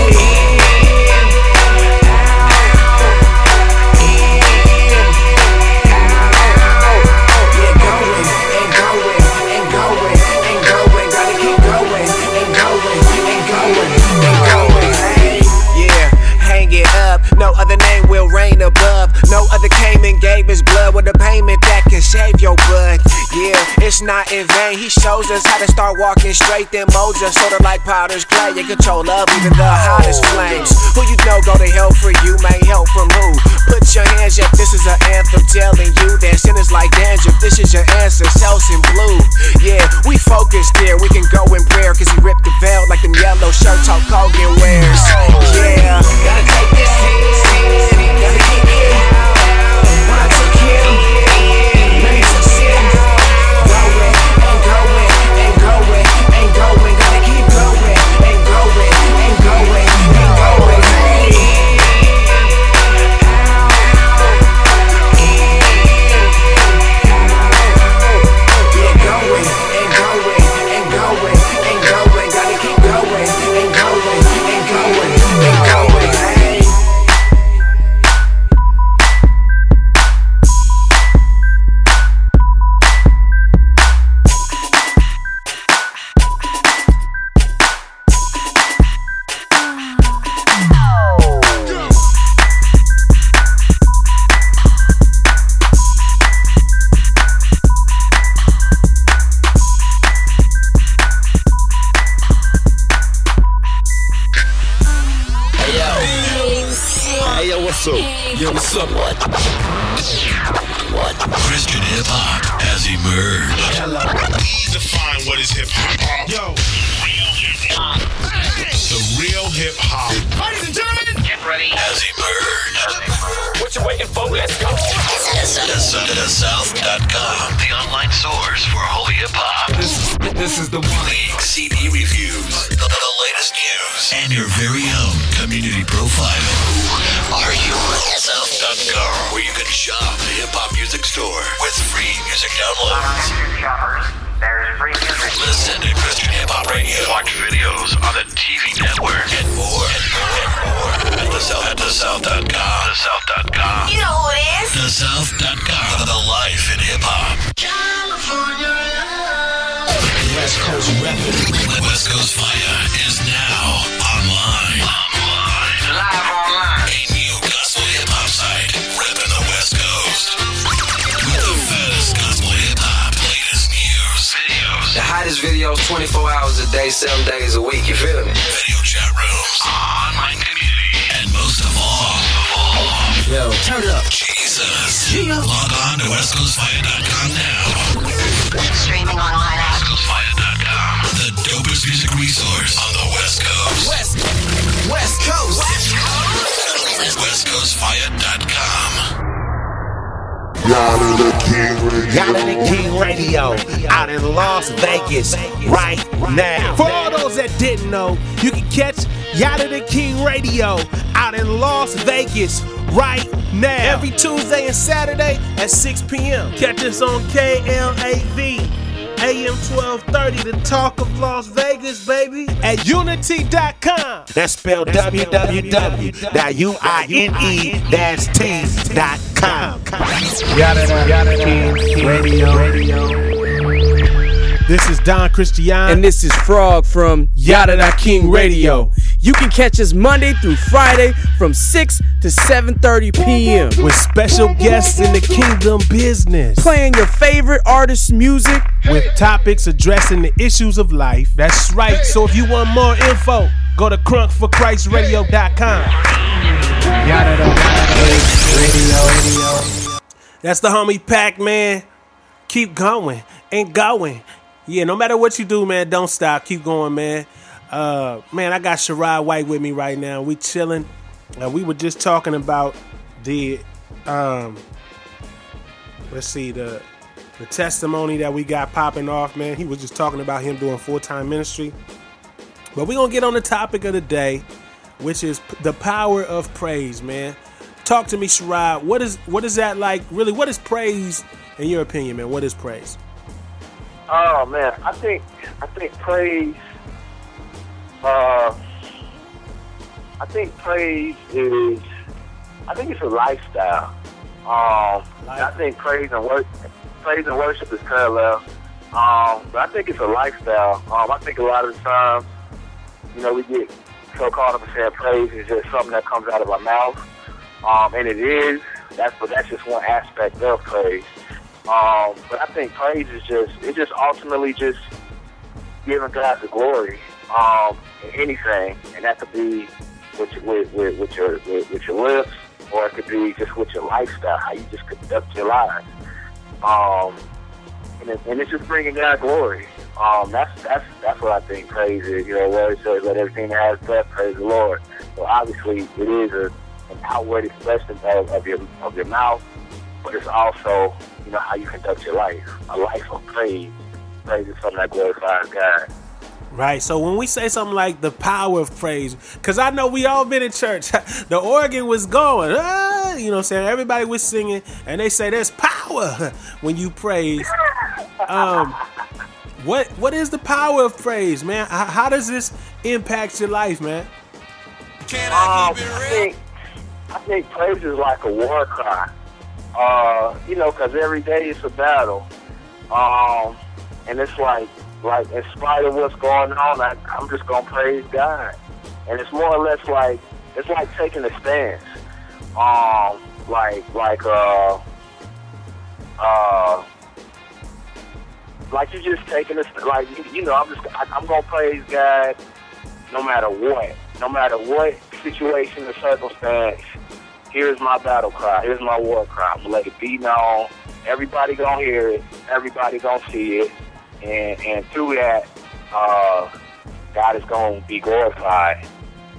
Yeah, going and going and going and going. Gotta keep going and going and going and going. Yeah, hang it up. No other name will reign above. No other came and gave his blood with a payment that can save your blood. Yeah, it's not in vain. He shows us how to start walking straight, then molds us sorta like potter's clay. In control of even the hottest flames. Who you know go to hell for you, may help from who? Put your hands up, this is an anthem telling you that sin is like dandruff. This is your answer, cells in blue. Yeah, we focused here, we can go in prayer. Cause he ripped the veil like them yellow shirts Hulk Hogan wears. Yeah, gotta take this sin, gotta kick it out. When I took him, made some sin. Going and going and going and going. Gotta keep going and going and going and going. Yeah, going and going and going and going. Gotta keep going and going and going and going. Yo, what's up? What? What? Christian hip hop has emerged. We define what is hip hop. Yo, real hip hop. The real hip hop. Ladies and gentlemen, get ready. Has emerged. What you waiting for? Let's go. The South dot com, the online source for all hip hop. This, this is the one. Leaks, C D reviews, the, the latest news, and your very own community profile. Who are you? South dot com, where you can shop the hip hop music store with free music downloads. There's free music. Listen to Christian Hip Hop Radio. Watch videos on the T V network and more and more and more at the South at the South dot com. The South dot com. You know who it is? The South dot com. The life in hip hop. California love. West Coast Reppin'. West Coast Fire is now online. Online. Live online. A new gospel hip hop site repping the West Coast. With the fattest gospel hip hop, latest news, videos, The hottest videos twenty-four hours a day, seven days a week, you feel me? video chat rooms, online community, and most of all, of all, Yo, turn it up. Jesus. Yeah. Log on to West Coast Fire dot com now. Streaming online at West Coast Fire dot com. The dopest music resource on the West Coast. West, West Coast. West Coast. west coast fire dot com. Yada the King Radio. Yada the King Radio out in Las Vegas right now. For all those that didn't know, you can catch Yada the King Radio out in Las Vegas right now. Every Tuesday and Saturday at six p.m. Catch us on K L A V A M twelve thirty, the talk of Las Vegas, baby, at unity dot com. That's spelled w w w dot unity dash t dot com. Yada Yada King Radio. This is Don Christian. And this is Frog from Yada Da King Radio. You can catch us Monday through Friday from six to seven thirty p.m. with special guests in the kingdom business. Playing your favorite artist's music. With topics addressing the issues of life. That's right. So if you want more info, go to crunk for christ radio dot com. Yada Radio. That's the homie Pac, man. Keep going and going. Yeah, no matter what you do, man, don't stop. Keep going, man. Uh, man, I got Sherrod White with me right now. We chilling. Uh, we were just talking about the, um, let's see, the the testimony that we got popping off, man. He was just talking about him doing full-time ministry. But we're going to get on the topic of the day, which is the power of praise, man. Talk to me, Sherrod. What is what is that like? Really, what is praise in your opinion, man? What is praise? Oh man, I think I think praise. Uh, I think praise is. I think it's a lifestyle. Um, I think praise and worship, praise and worship is parallel. Um, but I think it's a lifestyle. Um, I think a lot of the times, you know, we get so caught up in saying praise is just something that comes out of our mouth, um, and it is. That's but that's just one aspect of praise. Um, but I think praise is just, it's just ultimately just giving God the glory um, in anything. And that could be with, with, with, with, your, with, with your lips, or it could be just with your lifestyle, how you just conduct your lives. Um, and, it, and it's just bringing God glory. Um, that's, that's, that's what I think praise is. You know, where it says, let everything that has breath praise the Lord. So obviously it is a, an outward expression of, of, your, of your mouth, but it's also, you know, how you conduct your life. A life of praise. Praise is something that glorifies God. Right. So when we say something like the power of praise, because I know we all been in church, the organ was going, ah, you know what I'm saying? Everybody was singing, and they say there's power when you praise. Um, what What is the power of praise, man? How, how does this impact your life, man? Can I keep it real? I think, I think praise is like a war cry. Uh, you know, because every day it's a battle. Um, and it's like, like in spite of what's going on, I, I'm just going to praise God. And it's more or less like, it's like taking a stance. Um, like, like, uh, uh, like you just taking a, like, you, you know, I'm just, I, I'm going to praise God no matter what. No matter what situation or circumstance. Here's my battle cry. Here's my war cry. I'm going to let it be known. Everybody going to hear it. Everybody going to see it. And and through that, uh, God is going to be glorified.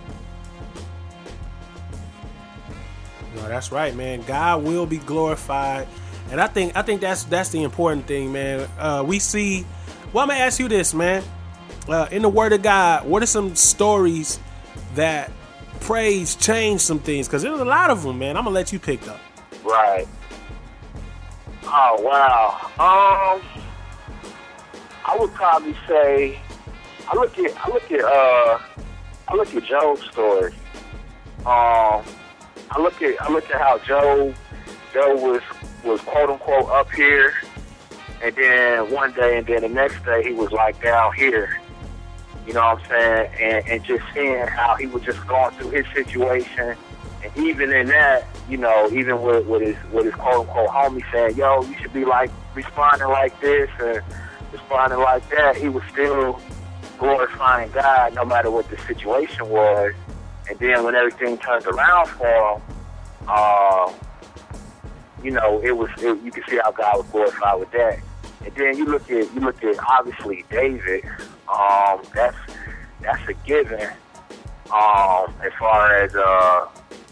No, that's right, man. God will be glorified. And I think I think that's that's the important thing, man. Uh, we see, well, I'm going to ask you this, man. Uh, in the Word of God, what are some stories that praise changed some things? Because there's a lot of them, man. I'm gonna let you pick up. Right. Oh wow. Um, I would probably say I look at I look at uh I look at Job's story. Um, I look at I look at how Job Job was was quote unquote up here, and then one day and then the next day he was like down here. You know what I'm saying? And, and just seeing how he was just going through his situation. And even in that, you know, even with, with his with his quote-unquote homie saying, yo, you should be, like, responding like this and responding like that, he was still glorifying God no matter what the situation was. And then when everything turned around for him, uh, you know, it was it, you could see how God was glorified with that. And then you look at you look at obviously David. Um, that's that's a given. Um, as far as uh,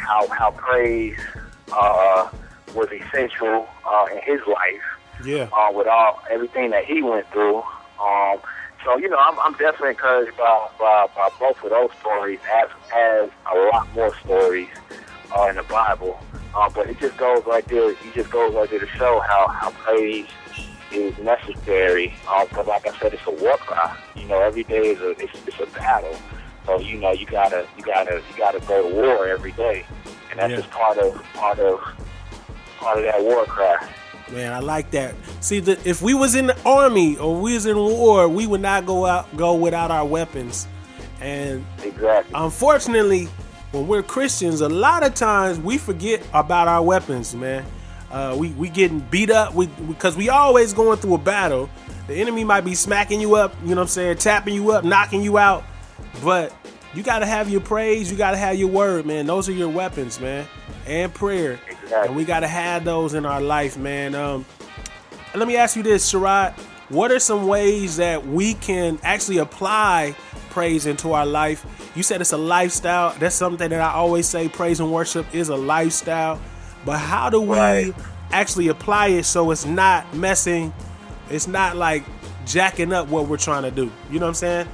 how how praise uh, was essential uh, in his life. Yeah. Uh, with all everything that he went through. Um, so you know, I'm, I'm definitely encouraged by, by by both of those stories, as as a lot more stories uh, in the Bible. Uh, but it just goes right there. It just goes right there to show how how praise is necessary. Because, uh, like I said, it's a war cry. You know, every day is a it's, it's a battle. So you know, you gotta you gotta you gotta go to war every day, and that's Yeah. just part of part of part of that war cry. Man, I like that. See, the, if we was in the army or we was in war, we would not go out go without our weapons. And exactly. Unfortunately, when we're Christians, a lot of times we forget about our weapons, man. Uh, we we getting beat up we because we always going through a battle. The enemy might be smacking you up, you know what I'm saying, tapping you up, knocking you out. But you got to have your praise. You got to have your word, man. Those are your weapons, man. And prayer. Exactly. And we got to have those in our life, man. Um, let me ask you this, Sherrod. What are some ways that we can actually apply praise into our life? You said it's a lifestyle. That's something that I always say. Praise and worship is a lifestyle. But how do we Right. actually apply it so it's not messing, it's not like jacking up what we're trying to do? You know what I'm saying?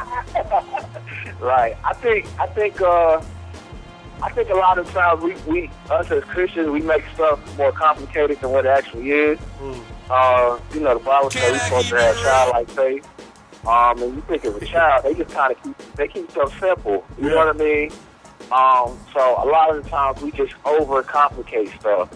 Right. I think I think uh, I think a lot of times we, we us as Christians we make stuff more complicated than what it actually is. Mm. Uh, you know, the Bible says we're supposed to have childlike faith. Um, and you think of a child, they just kind of keep they keep stuff simple. You Yeah. know what I mean? Um, so a lot of the times we just overcomplicate stuff.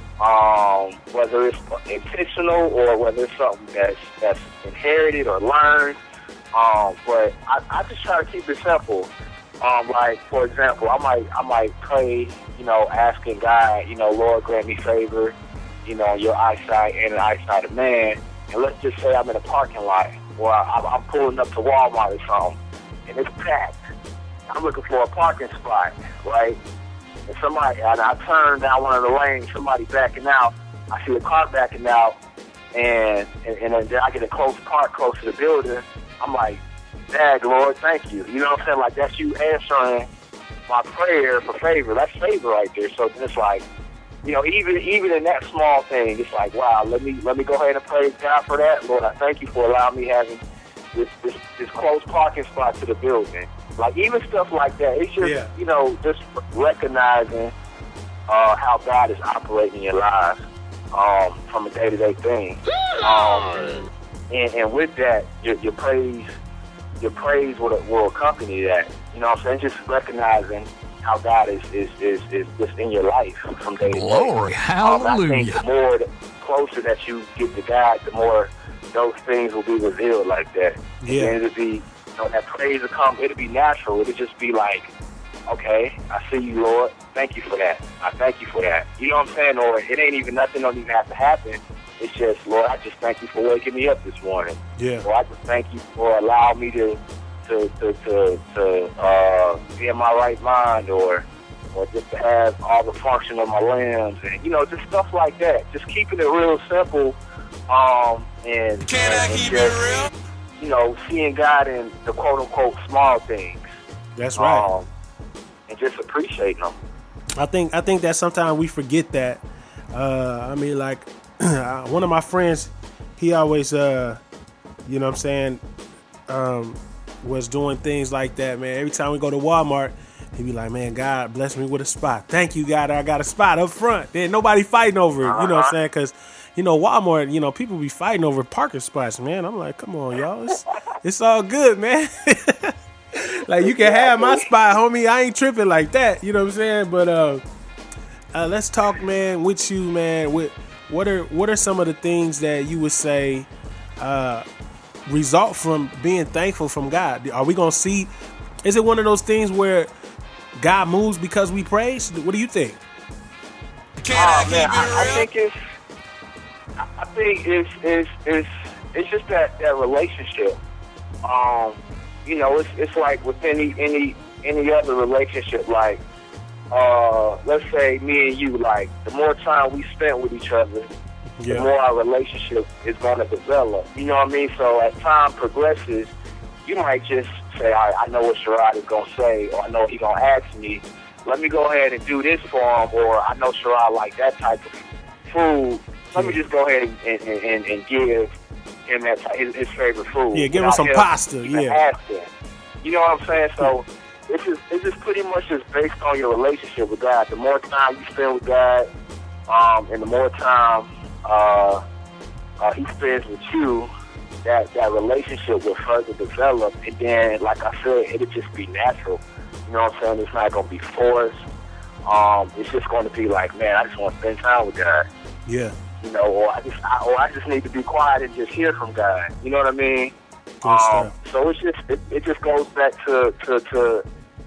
Um, whether it's intentional or whether it's something that's that's inherited or learned. Um, but I, I just try to keep it simple. Um, like for example, I might I might pray, you know, asking God, you know, Lord, grant me favor, you know, your eyesight and the eyesight of man. And let's just say I'm in a parking lot, or I'm, I'm pulling up to Walmart or something, and it's packed. I'm looking for a parking spot, right? And somebody, and I turn down one of the lanes, somebody backing out. I see a car backing out, and and, and then I get a close park close to the building. I'm like, Dad, Lord, thank you. You know what I'm saying? Like, that's you answering my prayer for favor. That's favor right there. So it's like, you know, even even in that small thing, it's like, wow, let me let me go ahead and praise God for that. Lord, I thank you for allowing me having this this, this close parking spot to the building. Like, even stuff like that. It's just, Yeah. you know, just recognizing uh, how God is operating in your lives um, from a day-to-day thing. Um, and, and with that, your, your praise, your praise will, will accompany that. You know what I'm saying? Just recognizing how God is is, is, is just in your life from day to day. Glory, Um, I think hallelujah. the more the closer that you get to God, the more those things will be revealed like that. Yeah. And it'll be, you know, that praise will come. It'll be natural. It'll just be like, okay, I see you, Lord. Thank you for that. I thank you for that. You know what I'm saying? Or it ain't even nothing. Don't even have to happen. It's just, Lord, I just thank you for waking me up this morning. Yeah. Or I just thank you for allowing me to to to to, to uh, be in my right mind, or or just to have all the function of my limbs, and you know, just stuff like that. Just keeping it real simple, um, and, Can and, I and keep just, it real? you know, seeing God in the quote unquote small things. That's right. Um, and just appreciating them. I think I think that sometimes we forget that. Uh, I mean, like one of my friends, he always, uh, you know what I'm saying, um, was doing things like that, man. Every time we go to Walmart, he'd be like, man, God bless me with a spot. Thank you, God, I got a spot up front. Then nobody fighting over it, you know what I'm saying? Because, you know, Walmart, you know, people be fighting over parking spots, man. I'm like, come on, y'all. It's, it's all good, man. Like, you can have my spot, homie. I ain't tripping like that, you know what I'm saying? But uh, uh, let's talk, man, with you, man. With what are what are some of the things that you would say uh, result from being thankful from God? Are we gonna see? Is it one of those things where God moves because we praise? What do you think? Oh, man, I, I think it's, I think it's, it's, it's, it's just that, that relationship. Um, you know, it's, it's like with any, any, any other relationship, like, uh, let's say me and you, like, the more time we spend with each other, Yeah. the more our relationship is going to develop. You know what I mean? So as time progresses, you might just say, all right, I know what Sherrod is going to say, or I know he's going to ask me, let me go ahead and do this for him, or I know Sherrod like that type of food. Let me just go ahead and, and, and, and give him that his, his favorite food. Yeah, give him some pasta. Yeah. Asking. You know what I'm saying? So it's just it's just pretty much just based on your relationship with God. The more time you spend with God, um, and the more time uh, uh, He spends with you, that that relationship will further develop. And then, like I said, it'll just be natural. You know what I'm saying? It's not going to be forced. Um, it's just going to be like, man, I just want to spend time with God. Yeah. You know, or I just, I, or I just need to be quiet and just hear from God. You know what I mean? Um, so it's just, it, it just goes back to to, to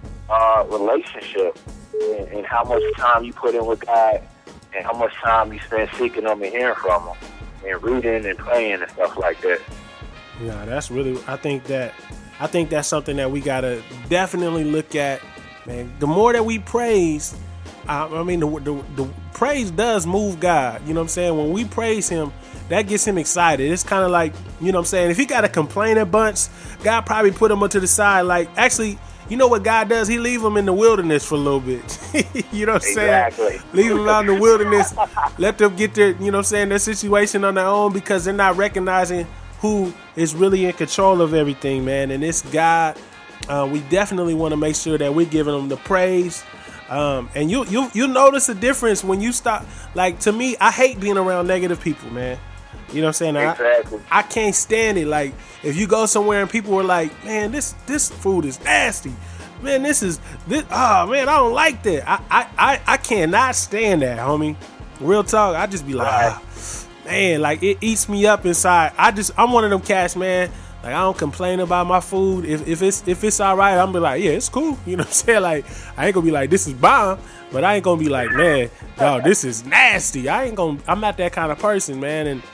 uh, relationship and, and how much time you put in with God and how much time you spend seeking Him and hearing from Him and reading and praying and stuff like that. Yeah, that's really. I think that. I think that's something that we gotta definitely look at, man. The more that we praise, I, I mean, the, the the praise does move God. You know what I'm saying? When we praise Him, that gets Him excited. It's kind of like, you know what I'm saying? If He got to complain a bunch, God probably put him to the side. Like, actually, you know what God does? He leave them in the wilderness for a little bit. You know what I'm exactly. saying? Leave them out in the wilderness. Let them get their, you know what I'm saying, their situation on their own, because they're not recognizing who is really in control of everything, man. And it's God. Uh, we definitely want to make sure that we're giving them the praise. Um, and you you you notice a difference when you stop. Like, to me, I hate being around negative people, man. You know what I'm saying? Exactly. I, I can't stand it. Like, if you go somewhere and people are like, man, this this food is nasty. Man, this is this. Oh man, I don't like that. I I I, I cannot stand that, homie. Real talk. I just be like, ah, man, like it eats me up inside. I just I'm one of them cats, man. Like, I don't complain about my food. If if it's if it's all right, I'm be like, yeah, it's cool. You know what I'm saying? Like, I ain't gonna be like, this is bomb, but I ain't gonna be like, man, no, this is nasty. I ain't gonna. I'm not that kind of person, man. And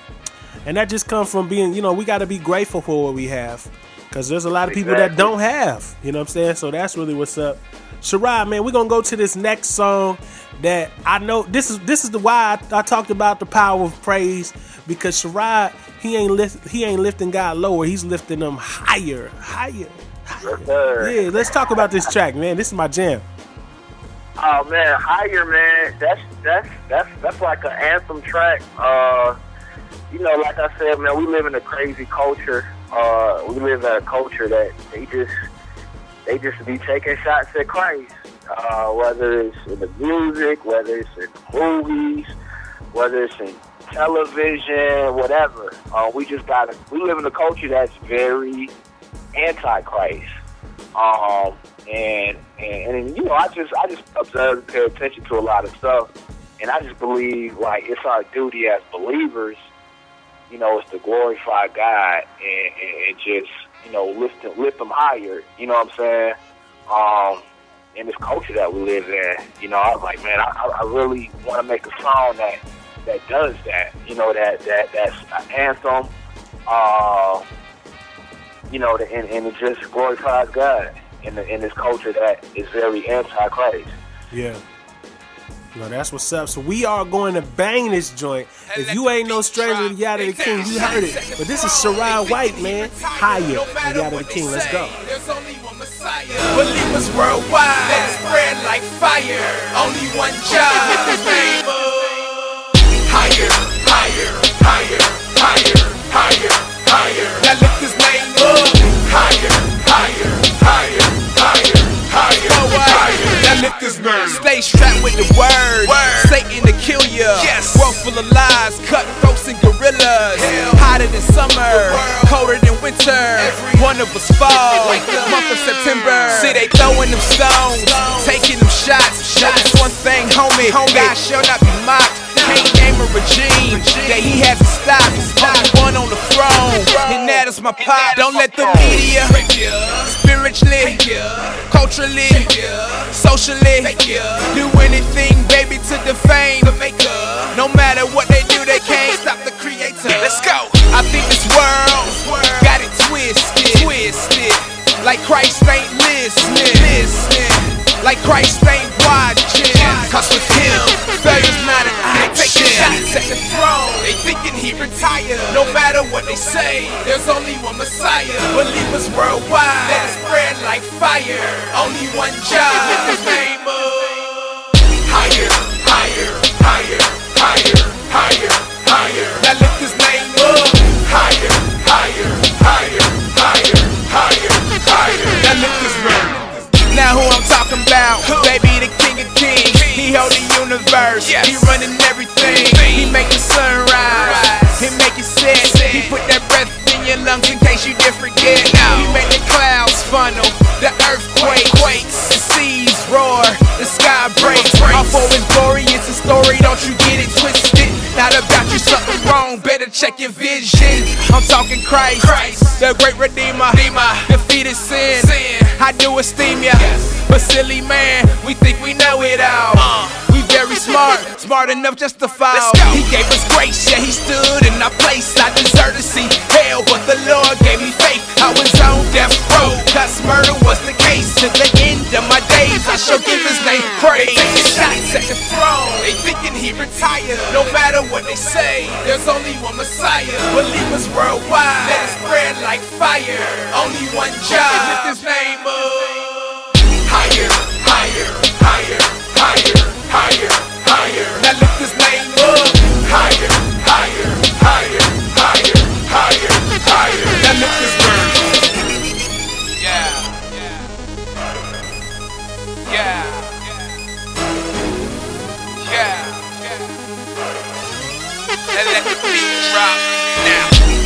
and that just comes from being, you know, we got to be grateful for what we have, because there's a lot of people exactly. that don't have. You know what I'm saying? So that's really what's up. Sherrod, man, we're gonna go to this next song that I know. This is this is the why I, I talked about the power of praise, because Sherrod, he ain't lift, he ain't lifting God lower. He's lifting them higher, higher, higher. Yeah, let's talk about this track, man. This is my jam. Oh man, higher, man. That's that's that's that's like an anthem track. Uh, you know, like I said, man, we live in a crazy culture. Uh, we live in a culture that they just they just be taking shots at Christ. Uh, whether it's in the music, whether it's in movies, whether it's in television, whatever. Uh, we just got we live in a culture that's very anti-Christ. Um, and, and and you know, I just I just observe and pay attention to a lot of stuff, and I just believe like it's our duty as believers, you know, is to glorify God and, and, and just, you know, lift him, lift him higher. You know what I'm saying? Um, in this culture that we live in, you know, I was like, man, I, I really want to make a song that that does that. You know, that that that's an anthem. Uh, you know, and, and it just glorifies God in the, in this culture that is very anti-Christ. Yeah. No, that's what's up. So we are going to bang this joint. If you ain't no stranger to Yada the King, you heard it. But this is Sherrod White, man. Higher than Yada the King. Let's go. Believers worldwide, let it spread like fire. Only one job. Higher, higher, higher, higher, higher, higher. Now lift his name up. Higher, higher, higher, higher, higher, higher. Now lift his name. Stay strapped with the word. word. Satan to kill ya. Yes. World full of lies, cutthroats and gorillas. Hell. Hotter than summer, colder than winter. Every one of us fall. Like the month of September. See they throwing them stones, stones. Taking them shots. Show us one thing, homie. homie. God shall not be mocked. Can't name a regime that he hasn't stopped. Only one on the throne, and that is my pop. Don't let the media spiritually, culturally, socially do anything, baby, to defame. No matter what they do, they can't stop the creator. Let's go. I think this world got it twisted, twisted. Like Christ ain't listening, listening. Like Christ ain't watching. Cause with him, failure's not an option. Taking shots at the throne, they thinking he retired. No matter what they say, there's only one Messiah. Believers worldwide, let it spread like fire. Only one job, his name up. higher, higher, higher, higher, higher, higher. Now lift his name up. Higher, higher, higher, higher, higher, higher. Now lift his name. Now who I'm talking about? Baby, the king of kings. He hold the universe. He running everything. He make the sun rise. He make it set. He put that breath in your lungs in case you did forget. He make the clouds funnel, the earthquake quakes, the seas roar, the sky breaks. All for his glory, it's a story, don't you get it twisted. Not about you something wrong, better check your vision. I'm talking Christ, the great redeemer, defeated sin. I do esteem ya, but silly man, we think we know it all. We very smart, smart enough just to fall. He gave us grace, yeah, he stood in our place. I deserve to see hell, but the Lord gave me faith. I was on death row, cause murder was the case. To the end of my days, I shall give his name praise. Taking shots at the throne, they thinking he retired. No matter what they say, there's only one Messiah. Believers worldwide, let it spread like fire. Only one job, lift his name up. Higher, higher, higher, higher, higher, higher. Now lift his name up. Higher, higher, higher, higher, higher, higher. Now lift his name. Yeah, yeah, yeah, yeah. And let the beat drop now.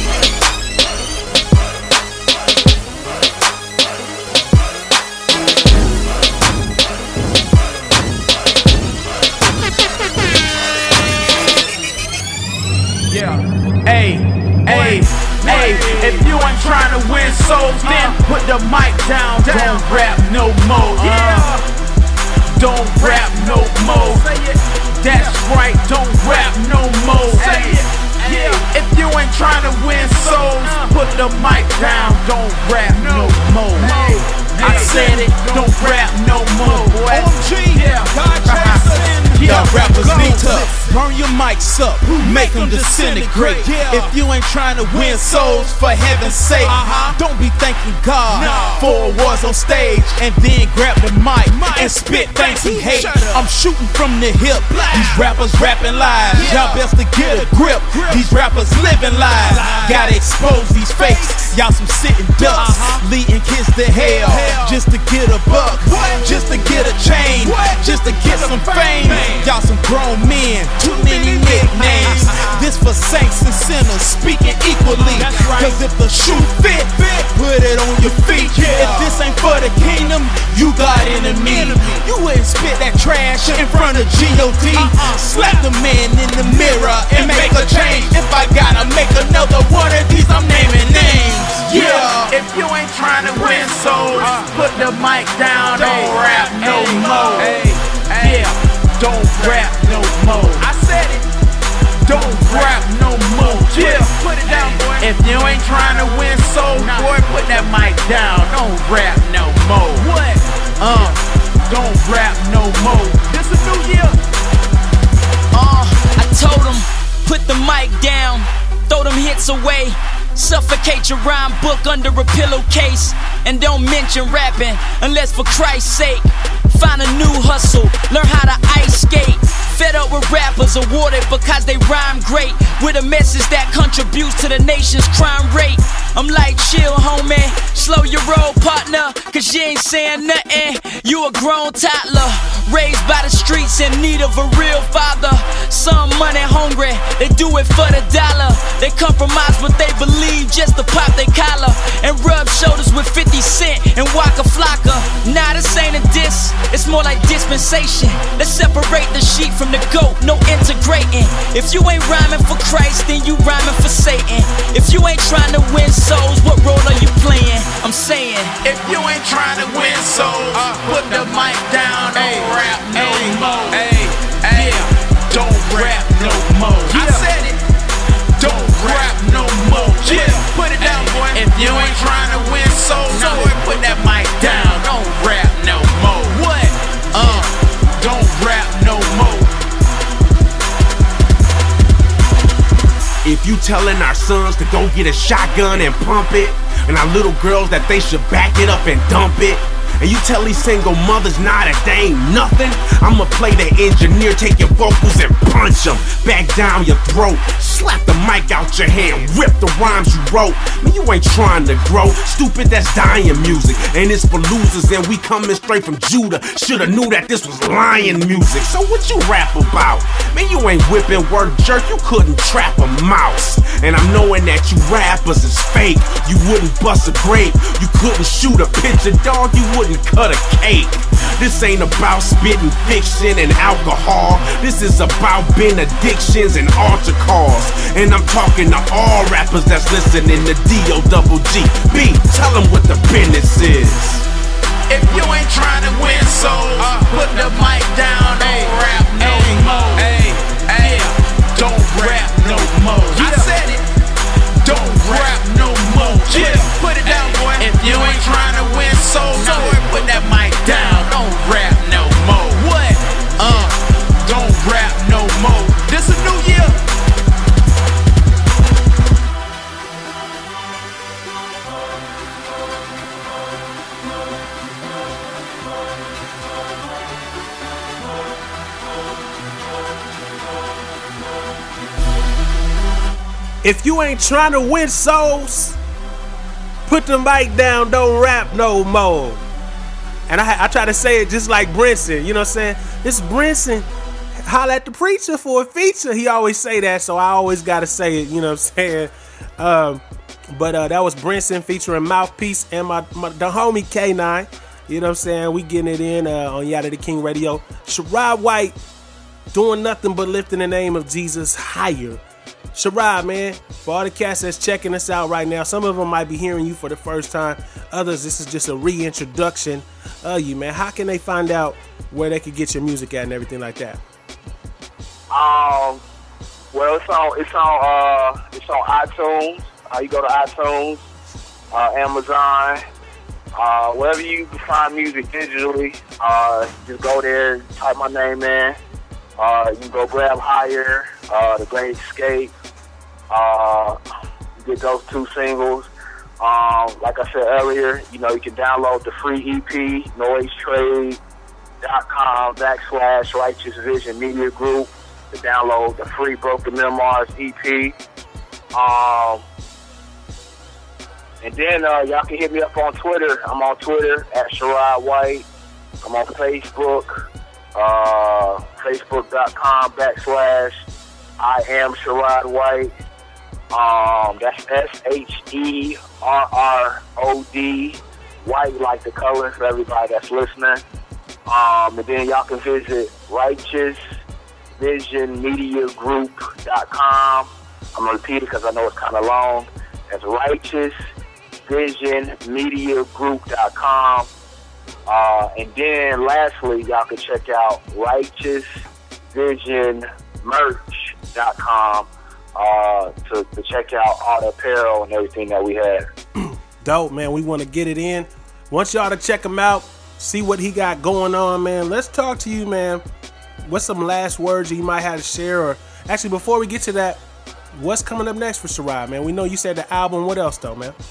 Yeah, hey, hey, hey, if you ain't trying to win souls, then put the mic down, don't rap no more, yeah. Don't rap no more, that's right, don't rap no more, hey. Yeah, if you ain't trying to win souls, put the mic down, don't rap no more. I said it, don't rap no more, boy. O M G, yeah, God Jackson. Y'all rappers need to burn your mics up, make them disintegrate. If you ain't trying to win souls, for heaven's sake, don't be thanking God for awards on stage and then grab the mic and spit things he hate. I'm shooting from the hip, these rappers rapping live. Y'all best to get a grip, these rappers living live. Gotta expose these fakes, y'all some sitting ducks, leading kids to hell just to get a buck, just to get a chain, just to get some fame. Y'all some grown men, too many nicknames. This for saints and sinners, speaking equally. Cause if the shoe fit, put it on your feet. If this ain't for the kingdom, you got enemy. You wouldn't spit that trash in front of G O D. Slap the man in the mirror and make a change. If I gotta make another one of these, I'm naming names. Yeah, if you ain't trying to win souls, put the mic down, don't rap no more. Yeah, don't rap no more. I said it. Don't rap no more. Yeah, put it down, boy. If you ain't trying to win souls, boy, put that mic down. Don't rap no more. What? Uh, don't rap no more. This a new year. Uh, I told him, put the mic down, throw them hits away. Suffocate your rhyme book under a pillowcase. And don't mention rapping unless for Christ's sake. Find a new hustle, learn how to ice skate. Fed up with rappers awarded because they rhyme great, with a message that contributes to the nation's crime rate. I'm like, chill homie, slow your roll partner, cause you ain't saying nothing. You a grown toddler, raised by the streets in need of a real father. Some money hungry, they do it for the dollar. They compromise what they believe just to pop their collar and rub shoulders with fifty cent and Waka Flocka. Nah, this ain't a diss, it's more like dispensation. Let's separate the sheep from the goat, no integrating. If you ain't rhyming for Christ, then you rhyming for Satan. If you ain't trying to win souls, what role are you playing? I'm saying, if you ain't trying to win souls, uh, put the mic down, don't ay, rap no ay, more. Ay, ay, yeah, don't rap no more. Yeah. I said it, don't rap no more. Yeah, put it down, boy. If you ain't trying to win souls, no. boy, put that mic down, don't rap no more. What? Uh, don't rap no more. If you telling our sons to go get a shotgun and pump it, and our little girls that they should back it up and dump it, And you tell these single mothers, nah, that they ain't nothing. I'ma play the engineer, take your vocals and punch them back down your throat. Slap the mic out your hand, rip the rhymes you wrote. Man, you ain't trying to grow. Stupid, that's dying music. And it's for losers, and we coming straight from Judah. Shoulda knew that this was lion music. So what you rap about? Man, you ain't whipping word jerk, you couldn't trap a mouse. And I'm knowing that you rappers is fake. You wouldn't bust a grape, you couldn't shoot a picture, dog, you wouldn't cut a cake. This ain't about spitting fiction and alcohol. This is about benedictions and altar calls. And I'm talking to all rappers that's listening to D O double G B. Tell them what the business is. If you ain't trying to win souls, uh, put the mic down, don't rap no more. Hey, hey, don't rap no more. I said it, don't rap no more. Yeah, put it down, boy. If you ain't trying to win souls, boy, put that mic down, don't rap no more. What? Uh, don't rap no more. This a new year. If you ain't trying to win souls, put the mic down, don't rap no more. And I, I try to say it just like Brinson, you know what I'm saying? This Brinson, holla at the preacher for a feature. He always say that, so I always got to say it, you know what I'm saying? Um, but uh, that was Brinson featuring Mouthpiece and my, my the homie K nine. You know what I'm saying? We getting it in uh, on Yada the King Radio. Sherrod White doing nothing but lifting the name of Jesus higher. Sherrod, man, for all the cats that's checking us out right now, some of them might be hearing you for the first time. Others, this is just a reintroduction of you, man. How can they find out where they could get your music at and everything like that? Um, well, it's on it's on uh it's on iTunes. Uh, you go to iTunes, uh, Amazon, uh, wherever you can find music digitally. Uh, just go there, type my name in. Uh, you can go grab Higher, uh, The Great Escape. Uh, you get those two singles. Um, like I said earlier, you know, you can download the free E P, noisetrade.com backslash Righteous Vision Media Group to download the free Broken Memoirs E P. Um, and then uh, y'all can hit me up on Twitter. I'm on Twitter at Sherrod White. I'm on Facebook. Uh, Facebook.com backslash I am Sherrod White. Um, that's S H E R R O D White, like the color, for everybody that's listening. Um, and then y'all can visit righteous vision media group dot com. I'm going to repeat it because I know it's kind of long. That's righteous vision media group dot com. Uh, and then lastly, y'all can check out righteous vision merch dot com uh, to, to check out all the apparel and everything that we have. Dope, man. We want to get it in. Want y'all to check him out, see what he got going on, man. Let's talk to you, man. What's some last words you might have to share? Or actually, before we get to that, what's coming up next for Sherrod, man? We know you said the album. What else, though, man?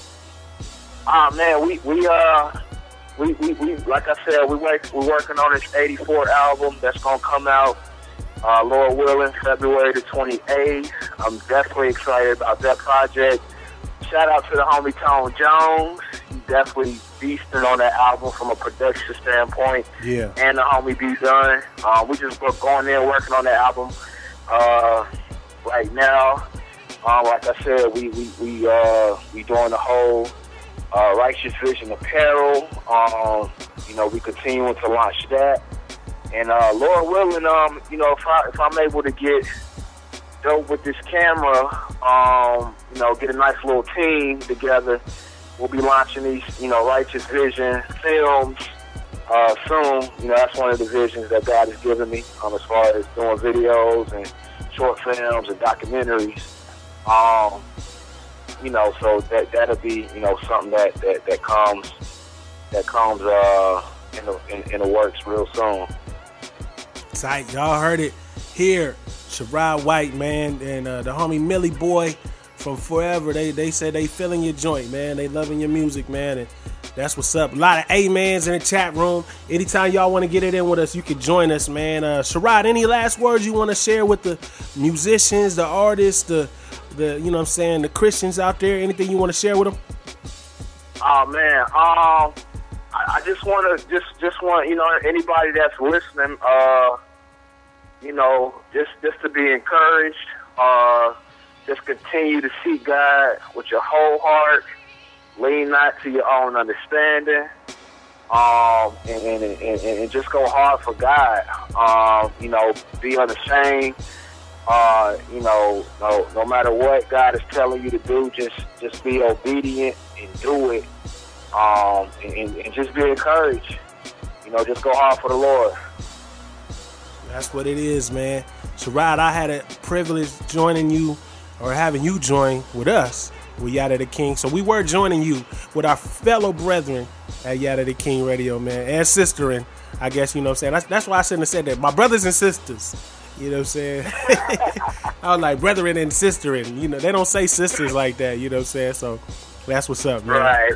Ah, uh, man, we we uh we, we we like I said, we work we're working on this eighty-four album that's gonna come out, uh, Lord willing, February the twenty-eighth. I'm definitely excited about that project. Shout out to the homie Tone Jones. He's definitely beasting on that album from a production standpoint. Yeah. And the homie B Done. Uh, we just were going in working on that album uh, right now. Um, like I said, we we we uh, we doing the whole uh, Righteous Vision apparel. Um, you know, we continuing to launch that. And uh, Lord willing, um, you know, if I if I'm able to get dope with this camera, um, you know, get a nice little team together, we'll be launching these, you know, Righteous Vision films uh, soon. You know, that's one of the visions that God has given me um, as far as doing videos and short films and documentaries. Um, you know, so that that'll be, you know, something that, that, that comes that comes uh, in the in, in the works real soon. Tight, y'all heard it here. Sherrod White, man, and uh, the homie Millie Boy from Forever. They they said they feeling your joint, man. They loving your music, man. And That's what's up. A lot of amens in the chat room. Anytime y'all want to get it in with us, you can join us, man. Uh, Sherrod, any last words you want to share with the musicians, the artists, the, the you know what I'm saying, the Christians out there? Anything you want to share with them? Oh, man. Um, I, I just want to, just, just want, you know, anybody that's listening, uh, you know, just, just to be encouraged. Uh, just continue to seek God with your whole heart. Lean not to your own understanding, um, and, and, and, and just go hard for God. Um, you know, be unashamed. Uh, you know, no, no matter what God is telling you to do, just just be obedient and do it. Um, and, and just be encouraged. You know, just go hard for the Lord. That's what it is, man. Sherrod, I had a privilege joining you, or having you join with us. With Yada the King. So we were joining you with our fellow brethren at Yada the King Radio, man. And sisterin', I guess, you know what I'm saying. That's, that's why I shouldn't have said that. My brothers and sisters. You know what I'm saying? I was like, brethren and sisterin'. You know, they don't say sisters like that, you know what I'm saying? So that's what's up, man. Right.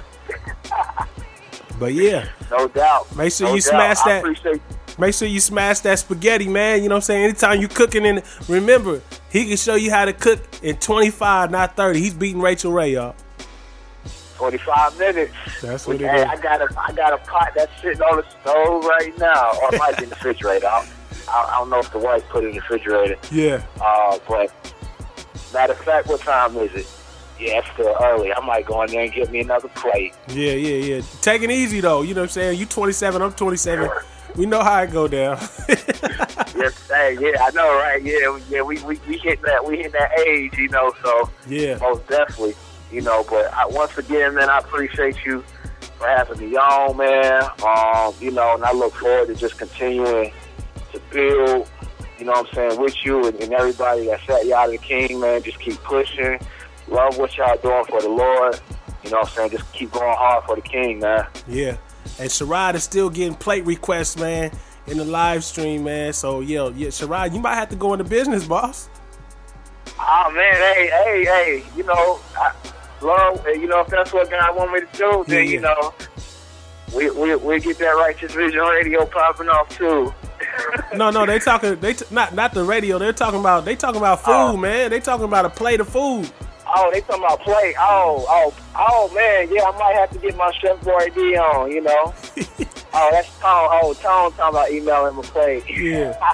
But yeah. No doubt. Make sure no you doubt. smash I that. appreciate Make sure you smash that spaghetti, man. You know what I'm saying? Anytime you cooking in, remember, he can show you how to cook in twenty-five, not thirty. He's beating Rachel Ray, y'all. twenty-five minutes. That's what it hey, is. I got a, I got a pot that's sitting on the stove right now, or it might be in the refrigerator. I don't, I don't know if the wife put it in the refrigerator. Yeah. Uh, but matter of fact, what time is it? Yeah, it's still early. I might go in there and get me another plate. Yeah, yeah, yeah. Take it easy though. You know what I'm saying? You twenty-seven, I'm twenty-seven. We know how it go down. Yes, hey, yeah, I know, right? Yeah, yeah, we, we, we hit that we hit that age, you know. So yeah, most definitely, you know. But I, once again, man, I appreciate you for having me on, man. Um, you know, and I look forward to just continuing to build. You know what I'm saying, with you and, and everybody that's at Yada the King, man. Just keep pushing. Love what y'all doing for the Lord. You know what I'm saying? Just keep going hard for the King, man. Yeah. And Sherrod is still getting plate requests, man, in the live stream, man. So, yeah, yeah, Sherrod, you might have to go into business, boss. Oh, man, hey, hey, hey, you know, I, Lord, you know, if that's what God want me to do, then, yeah. you know, we we we get that Righteous Vision Radio popping off, too. no, no, they talking, they t- not not the radio. They're talking about, they talking about food, oh. man. They talking about a plate of food. Oh, they talking about plate. Oh, oh, oh, man. Yeah, I might have to get my Chef Boy D on, you know. Oh, that's Tone. Oh, Tone talking about emailing him a plate. Yeah.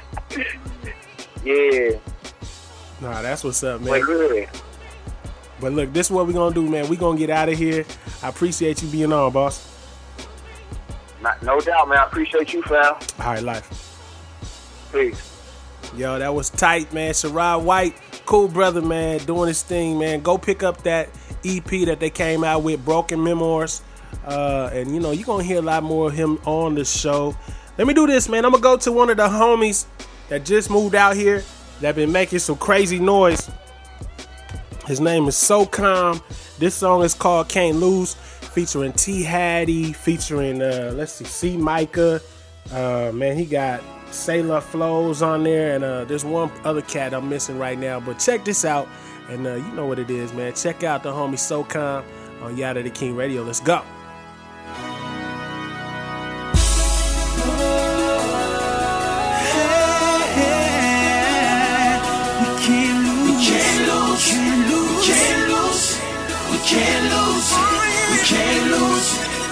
Yeah. Nah, that's what's up, man. Wait, really? But look, this is what we're going to do, man. We're going to get out of here. I appreciate you being on, boss. Not, no doubt, man. I appreciate you, fam. All right, life. Peace. Yo, that was tight, man. Sherrod White, cool brother, man, doing his thing, man. Go pick up that E P that they came out with, Broken Memoirs. Uh, and, you know, you're going to hear a lot more of him on the show. Let me do this, man. I'm going to go to one of the homies that just moved out here that been making some crazy noise. His name is So Calm. This song is called Can't Lose, featuring T. Hattie, featuring, uh, let's see, C. Micah. Uh, man, he got Sailor Flows on there, and uh, there's one other cat I'm missing right now. But check this out, and uh, you know what it is, man. Check out the homie So Calm on Yada the King Radio. Let's go. Can't lose, we can't lose.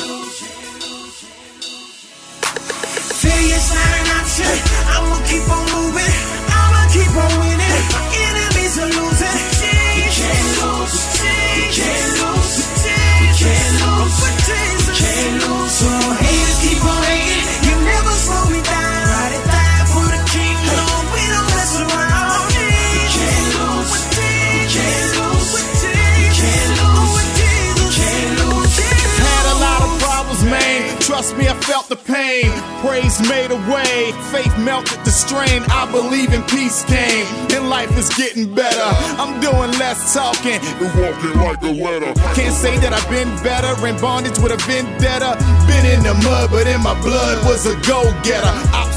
Failure's not an option. I'ma keep on moving. I'ma keep on winning. My enemies are losing. We can't lose, we can't lose, we can't lose, we can't lose. So haters keep on hating. You never slow me down. Ride it die for the King. No, we don't mess around. We can't lose, we can't lose, we can't lose. Man, trust me, I felt the pain. Praise made a way, faith melted the strain. I believe in peace came, and life is getting better. I'm doing less talking and walking like a letter. Can't say that I've been better in bondage with a vendetta. Been in the mud, but in my blood was a go-getter.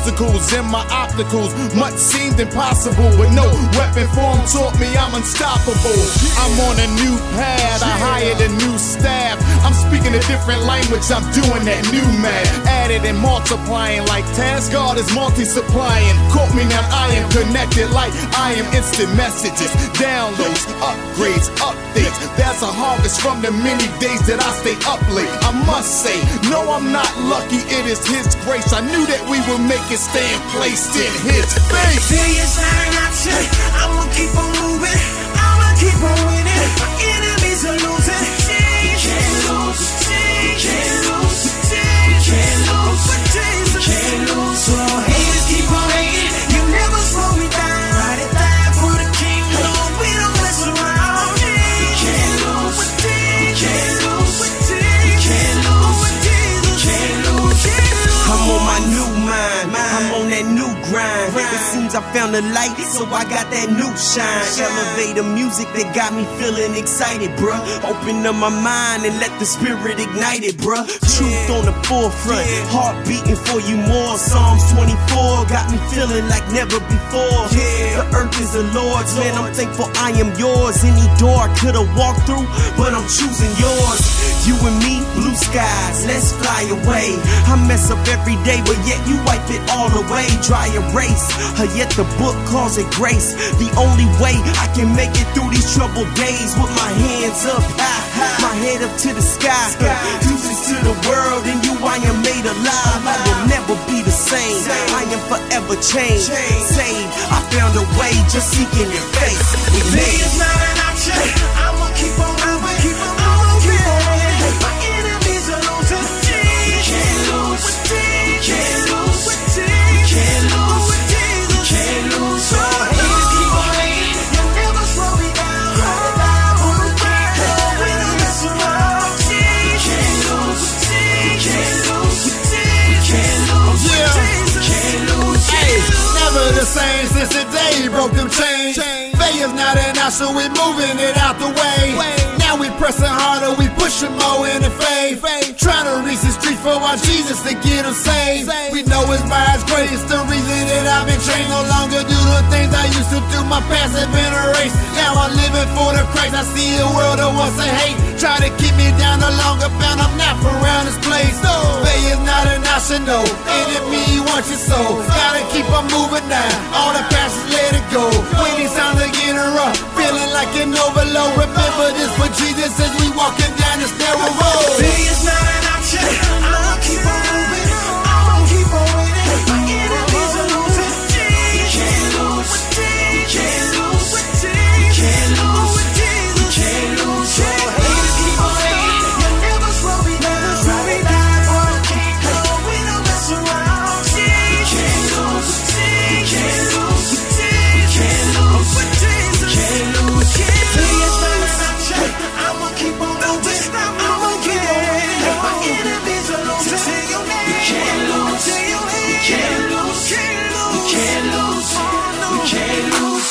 obstacles in my opticals. Much seemed impossible, but no weapon form taught me I'm unstoppable. I'm on a new path, I hired a new staff. I'm speaking a different language, I'm doing that new math. Added and multiplying like task God is multi-supplying. Caught me now, I am connected like I am instant messages. Downloads, upgrades, updates. That's a harvest from the many days that I stay up late. I must say, no, I'm not lucky, it is His grace. I knew that we would make it, stand placed in His face. Failure's not an option, I'ma keep on moving, I'ma keep on winning. My enemies are losing. You can't lose, you can't lose, you can't lose, you can't lose. So haters keep on hating, you never slow me down. Ride it down for the king, no, we don't mess around. You can't lose, you can't lose, you can't lose, you can't lose. I'm on my new mind, I'm on that new grind. It seems I found the light, so I got that new shine. Elevator music that got me feeling excited, bruh. Open up my mind and let the spirit ignite it, bruh. Truth on the forefront, heart beating for you more. Psalms twenty-four got me feeling like never before. The earth is the Lord's, man, I'm thankful I am yours. Any door I could've walked through, but I'm choosing yours. You and me, blue skies, let's fly away. I mess up every day, but yet you wipe it all away. Dry erase, uh, yet the book calls it grace. The only way I can make it through these troubled days, with my hands up high, my head up to the sky. Deuces to the world, and you I am made alive. I will never be the same, I am forever changed. Saved, I found a way, just seeking your face. We made it. It's not an option, I'ma keep on moving, keep on moving. My enemies are losing. You can't lose, you can't lose, you can't lose, you can't lose. So haters keep on hating, you never slow me down. Ride it down for the king, no, we don't mess around. You can't lose, you can't lose, you can't lose, you can't lose. Hey, never the same since the day he broke them chains. Failure's not an option, we moving it out the way. Now we pressing harder, we pushing more in the faith. Trying to reach the streets for our Jesus to get them saved. We know it's by His grace, the reason that I've been trained. No longer do the things I used to do, my past has been erased. Now I'm living for the Christ, I see a world that wants to hate. Try to keep me down no longer, bound I'm not around this place. No, failure's not an option, no. Enemy wants your soul, gotta keep on moving now. All the past is let it go. When it's time to get her up, feeling like an overload. Remember this for Jesus as we walking down this narrow road. Failure's not an option, I'ma keep on moving, I'ma keep on winning. My enemies are losing. You can't lose, you can't lose, you can't lose, you can't lose. So haters keep on hating, you never slow me down. Ride it down for the king, no, we don't mess around. You can't lose, you can't lose, you can't lose, you can't lose. Failure's not an option, I'ma keep on moving, I'ma keep on winning. My enemies are losing. You can't lose, you can't lose, you can't lose, you can't lose.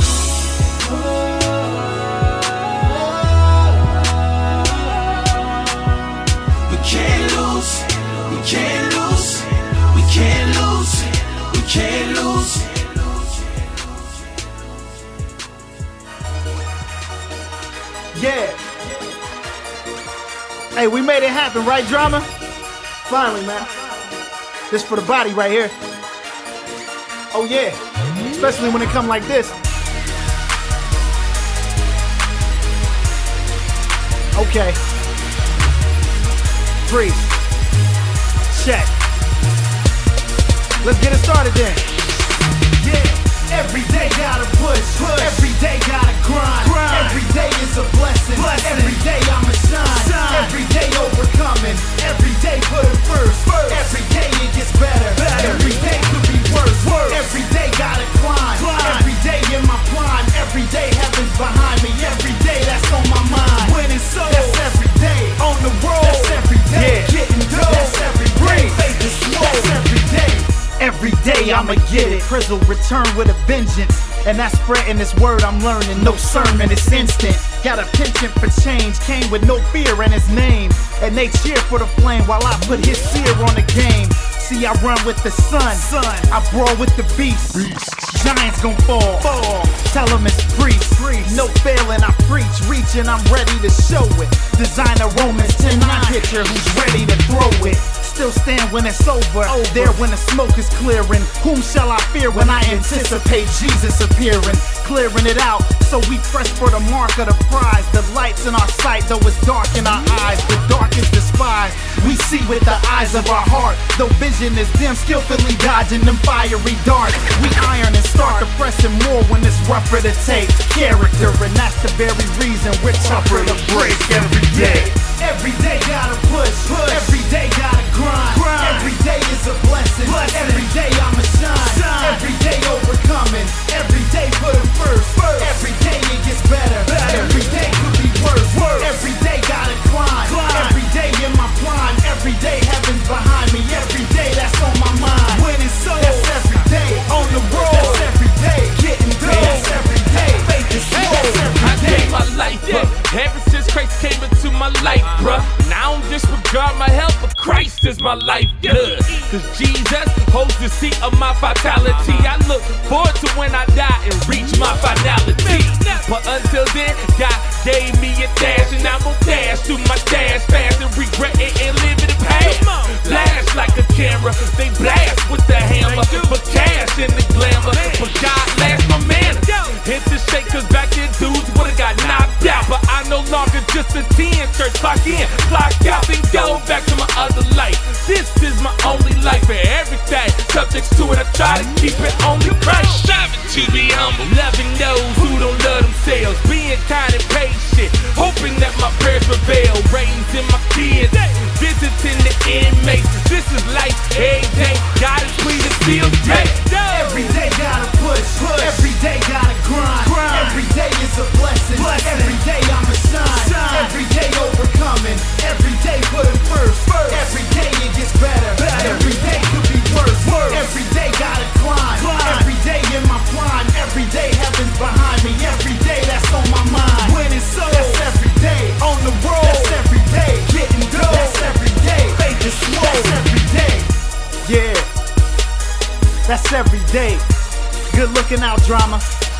We can't lose, we can't lose, we can't lose, we can't lose. Yeah. Hey, we made it happen, right, drama? Finally, man. This for the body right here. Oh yeah, especially when it come like this. Okay. Freeze. Check. Let's get it started then. Yeah, every day gotta push, push. Every day gotta grind. grind. Every day is a blessing. blessing. Every day I'ma shine. shine. Every day overcoming. Every day put it first. first. Every day it gets better. better. Every day could be worse. worse. Every day gotta climb. climb. Every day in my prime. Every day heaven's behind me. Every day that's on my mind. Winning souls. That's every day. On the road. That's every day. Yeah. Getting dough. That's every day. Faith is slow. That's every day. Every day I'ma get it. Prizzle return with a vengeance. And that's spreading this word I'm learning. No sermon, it's instant. Got a penchant for change. Came with no fear in his name. And they cheer for the flame while I put his sear on the game. See, I run with the sun. Sun. I brawl with the beast. Beast. Giants gon' fall. Fall. Tell them it's priest. priest. No failing, I preach. Reaching, I'm ready to show it. Designer Romans ten nine picture who's ready to throw it. Still stand when it's over. over. There when the smoke is clearing. Whom shall I fear when I anticipate Jesus appearing? Clearing it out, so we press for the mark of the prize. The light's in our sight, though it's dark in our eyes. The dark is despised. We see with the eyes of our heart. Though vision is dim, skillfully dodging them fiery darts. We iron and start to pressing more when it's rougher to take. Character, and that's the very reason we're tougher to break every day. Every day gotta push, push. Every day gotta grind. grind. Every day is a blessing. blessing. Every day I'ma shine. shine. Every day overcoming. Every day put it first. first. Every day it gets better. better. Every day could be worse. worse. Every day gotta climb. climb. Every day in my prime. Every day heaven's behind me. Every day that's on my mind. When it's so, that's every day. On the road, that's every day. Getting dough, that's every day. Faith is slow, that's every I day. gave my life up. Ever since Christ came into my life, bruh. And I don't disregard my health, but Christ is my lifeblood. Cause Jesus holds the seat of my vitality. I look forward to when I die and reach my finality. But until then, God gave me a dash, and I'm gonna dash through my dash fast and regret it and live in the past. Blast like a camera, they blast with the hammer for cash and the glamour. But God last my man. Hit the shake, cause back then dudes would've got knocked out. But I no longer just a teen. Church clock in, clock out, then go back to my other life. This is my only life and everything. Subjects to it, I try to keep it only Christ. Striving to be humble, loving those who don't love themselves. Being kind and patient, hoping that my prayers prevail. Raising my kids, visiting the inmates. This is life every day. God is pleased still day. Every day gotta push, push. Every day gotta grind. grind. Every day is a blessing. blessing. Every day I'ma shine. shine. Every day overcoming. Every day put it first. first. Every day it gets better. better. Every day could be worse. worse. Every day gotta climb. climb. Every day in my prime. Every day heaven's behind me. Every day that's on my mind. When it's so, that's every day. On the road, that's every day. Getting dough, that's every day. Faith is slow, that's every day. Yeah, that's every day. Good looking out, drama.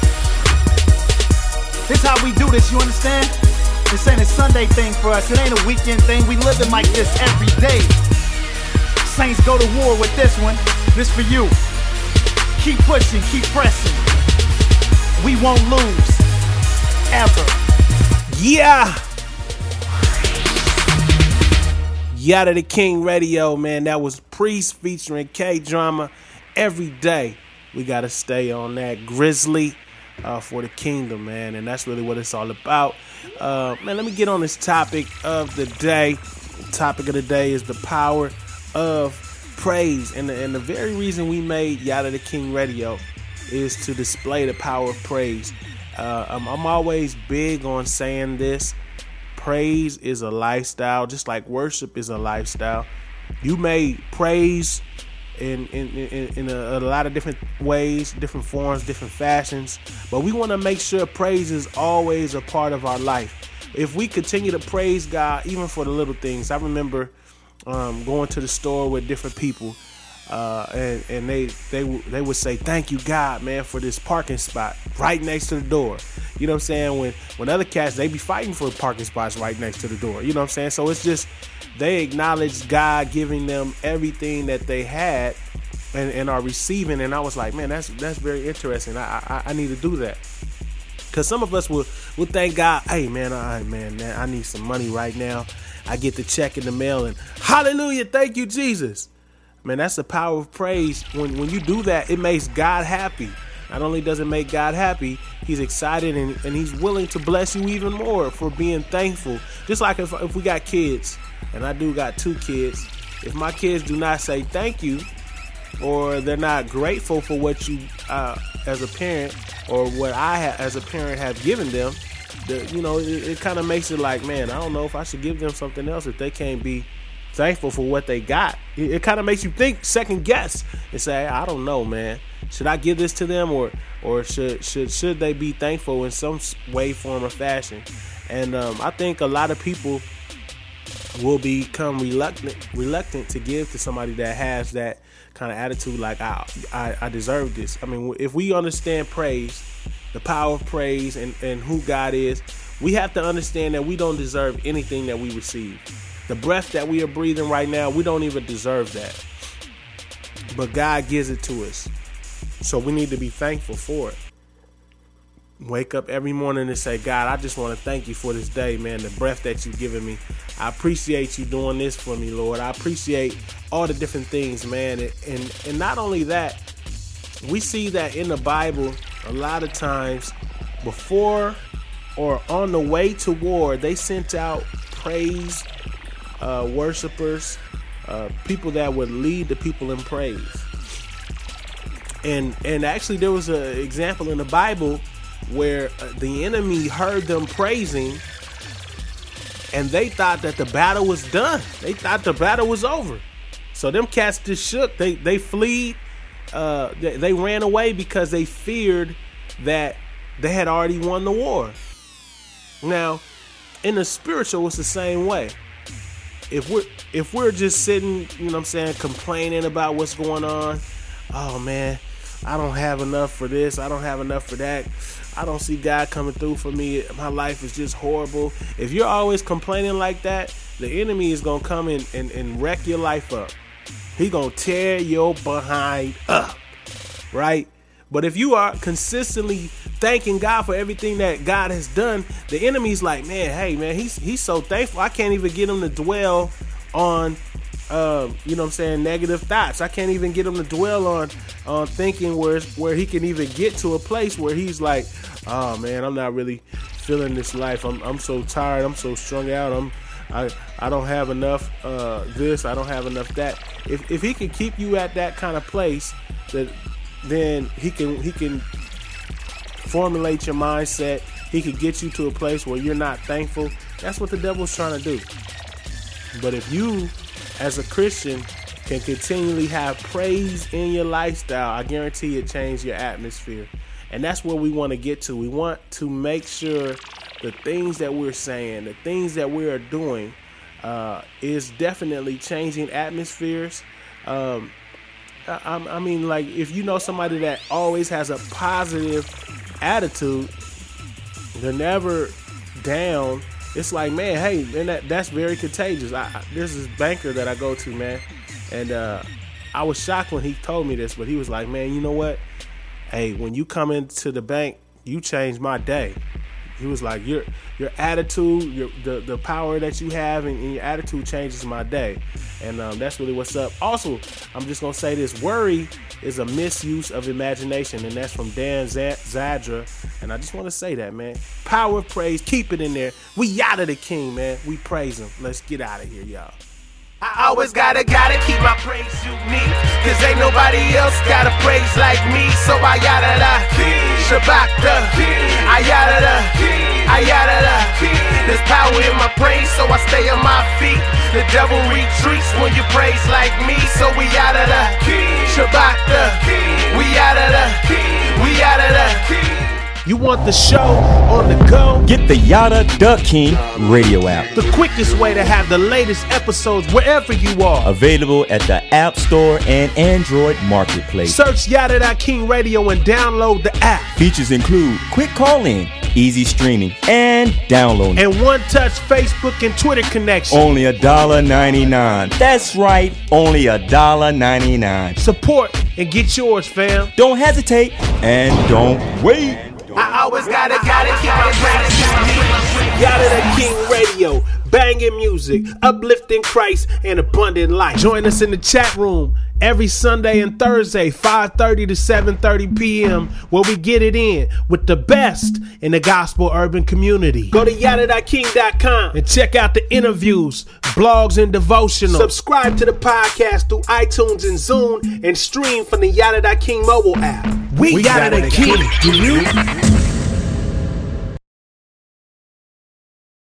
This how we do this, you understand? This ain't a Sunday thing for us. It ain't a weekend thing. We living like this every day. Saints go to war with this one. This for you. Keep pushing, keep pressing. We won't lose. Ever. Yeah. Yada the King Radio, man. That was Priest featuring K-Drama. Every day we got to stay on that grizzly uh, for the kingdom, man. And that's really what it's all about. Uh, man, let me get on this topic of the day. The topic of the day is the power of praise. And the, and the very reason we made Yada the King Radio is to display the power of praise. Uh, I'm, I'm always big on saying this. Praise is a lifestyle, just like worship is a lifestyle. You may praise in in, in, in a, a lot of different ways, different forms, different fashions, but we want to make sure praise is always a part of our life. If we continue to praise God, even for the little things. I remember um, going to the store with different people, uh, and, and they they they would say, "Thank you, God, man, for this parking spot right next to the door." You know what I'm saying? When when other cats, they be fighting for parking spots right next to the door. You know what I'm saying? So it's just, they acknowledge God giving them everything that they had and, and are receiving. And I was like, man, that's that's very interesting. I I, I need to do that. Because some of us will, will thank God, hey, man, all right, man, man, I need some money right now. I get the check in the mail and hallelujah, thank you, Jesus. Man, that's the power of praise. When when you do that, it makes God happy. Not only does it make God happy, he's excited and, and he's willing to bless you even more for being thankful. Just like if, if we got kids, and I do got two kids, if my kids do not say thank you, or they're not grateful for what you uh, as a parent or what I ha- as a parent have given them, the, you know, it, it kind of makes it like, man, I don't know if I should give them something else if they can't be thankful for what they got. It, it kind of makes you think, second guess, and say, I don't know, man. Should I give this to them, or or should should should they be thankful in some way, form, or fashion? And um, I think a lot of people will become reluctant reluctant to give to somebody that has that kind of attitude, like I, I I deserve this. I mean, if we understand praise, the power of praise, and, and who God is, we have to understand that we don't deserve anything that we receive. The breath that we are breathing right now, we don't even deserve that. But God gives it to us. So we need to be thankful for it. Wake up every morning and say, God, I just want to thank you for this day, man, the breath that you've given me. I appreciate you doing this for me, Lord. I appreciate all the different things, man. And, and, and not only that, we see that in the Bible, a lot of times before or on the way to war, they sent out praise uh, worshipers, uh, people that would lead the people in praise. And and actually there was an example in the Bible where the enemy heard them praising and they thought that the battle was done. They thought the battle was over. So them cats just shook. They they fled. Uh, they, they ran away because they feared that they had already won the war. Now, in the spiritual, it's the same way. If we're if we're just sitting, you know what I'm saying, complaining about what's going on, oh man, I don't have enough for this, I don't have enough for that, I don't see God coming through for me, my life is just horrible. If you're always complaining like that, the enemy is gonna come in and, and wreck your life up. He gonna tear your behind up, right? But if you are consistently thanking God for everything that God has done, the enemy's like, man, hey, man, he's he's so thankful. I can't even get him to dwell on, uh, you know what I'm saying, negative thoughts. I can't even get him to dwell on on thinking where, where he can even get to a place where he's like, oh, man, I'm not really feeling this life. I'm I'm so tired. I'm so strung out. I'm I I don't have enough uh, this. I don't have enough that. If if he can keep you at that kind of place, that then he can he can formulate your mindset. He can get you to a place where you're not thankful. That's what the devil's trying to do. But if you, as a Christian, can continually have praise in your lifestyle, I guarantee it changes your atmosphere. And that's where we want to get to. We want to make sure the things that we're saying, the things that we are doing, uh, is definitely changing atmospheres. Um, I, I mean, like, if you know somebody that always has a positive attitude, they're never down. It's like, man, hey, man, that, that's very contagious. I, I, there's this banker that I go to, man, and uh, I was shocked when he told me this, but he was like, man, you know what? Hey, when you come into the bank, you changed my day. He was like, your your attitude, your the, the power that you have, and, and your attitude changes my day. And um, that's really what's up. Also, I'm just going to say this. Worry is a misuse of imagination. And that's from Dan Zadra. And I just want to say that, man. Power of praise. Keep it in there. We out of the king, man. We praise him. Let's get out of here, y'all. I always gotta, gotta keep my praise unique, cause ain't nobody else got a praise like me. So I yada da, Shabbat da, I yada da, I yada da. There's power in my praise, so I stay on my feet. The devil retreats when you praise like me. So we yada da, Shabbat da, we yada da, we yada da. You want the show on the go? Get the Yada Da King radio app. The quickest way to have the latest episodes wherever you are. Available at the App Store and Android Marketplace. Search Yada Da King Radio and download the app. Features include quick call-in, easy streaming, and downloading. And one-touch Facebook and Twitter connection. Only a dollar ninety-nine. That's right, only a dollar ninety-nine. Support and get yours, fam. Don't hesitate and don't wait. I always gotta, gotta keep my praise unique. Yada Da King Radio, banging music, uplifting Christ, and abundant life. Join us in the chat room every Sunday and Thursday, five thirty to seven thirty p.m., where we get it in with the best in the gospel urban community. Go to yada da king dot com and check out the interviews, blogs, and devotionals. Subscribe to the podcast through iTunes and Zune, and stream from the Yada Da King mobile app. We, we Yada Da King. Do you?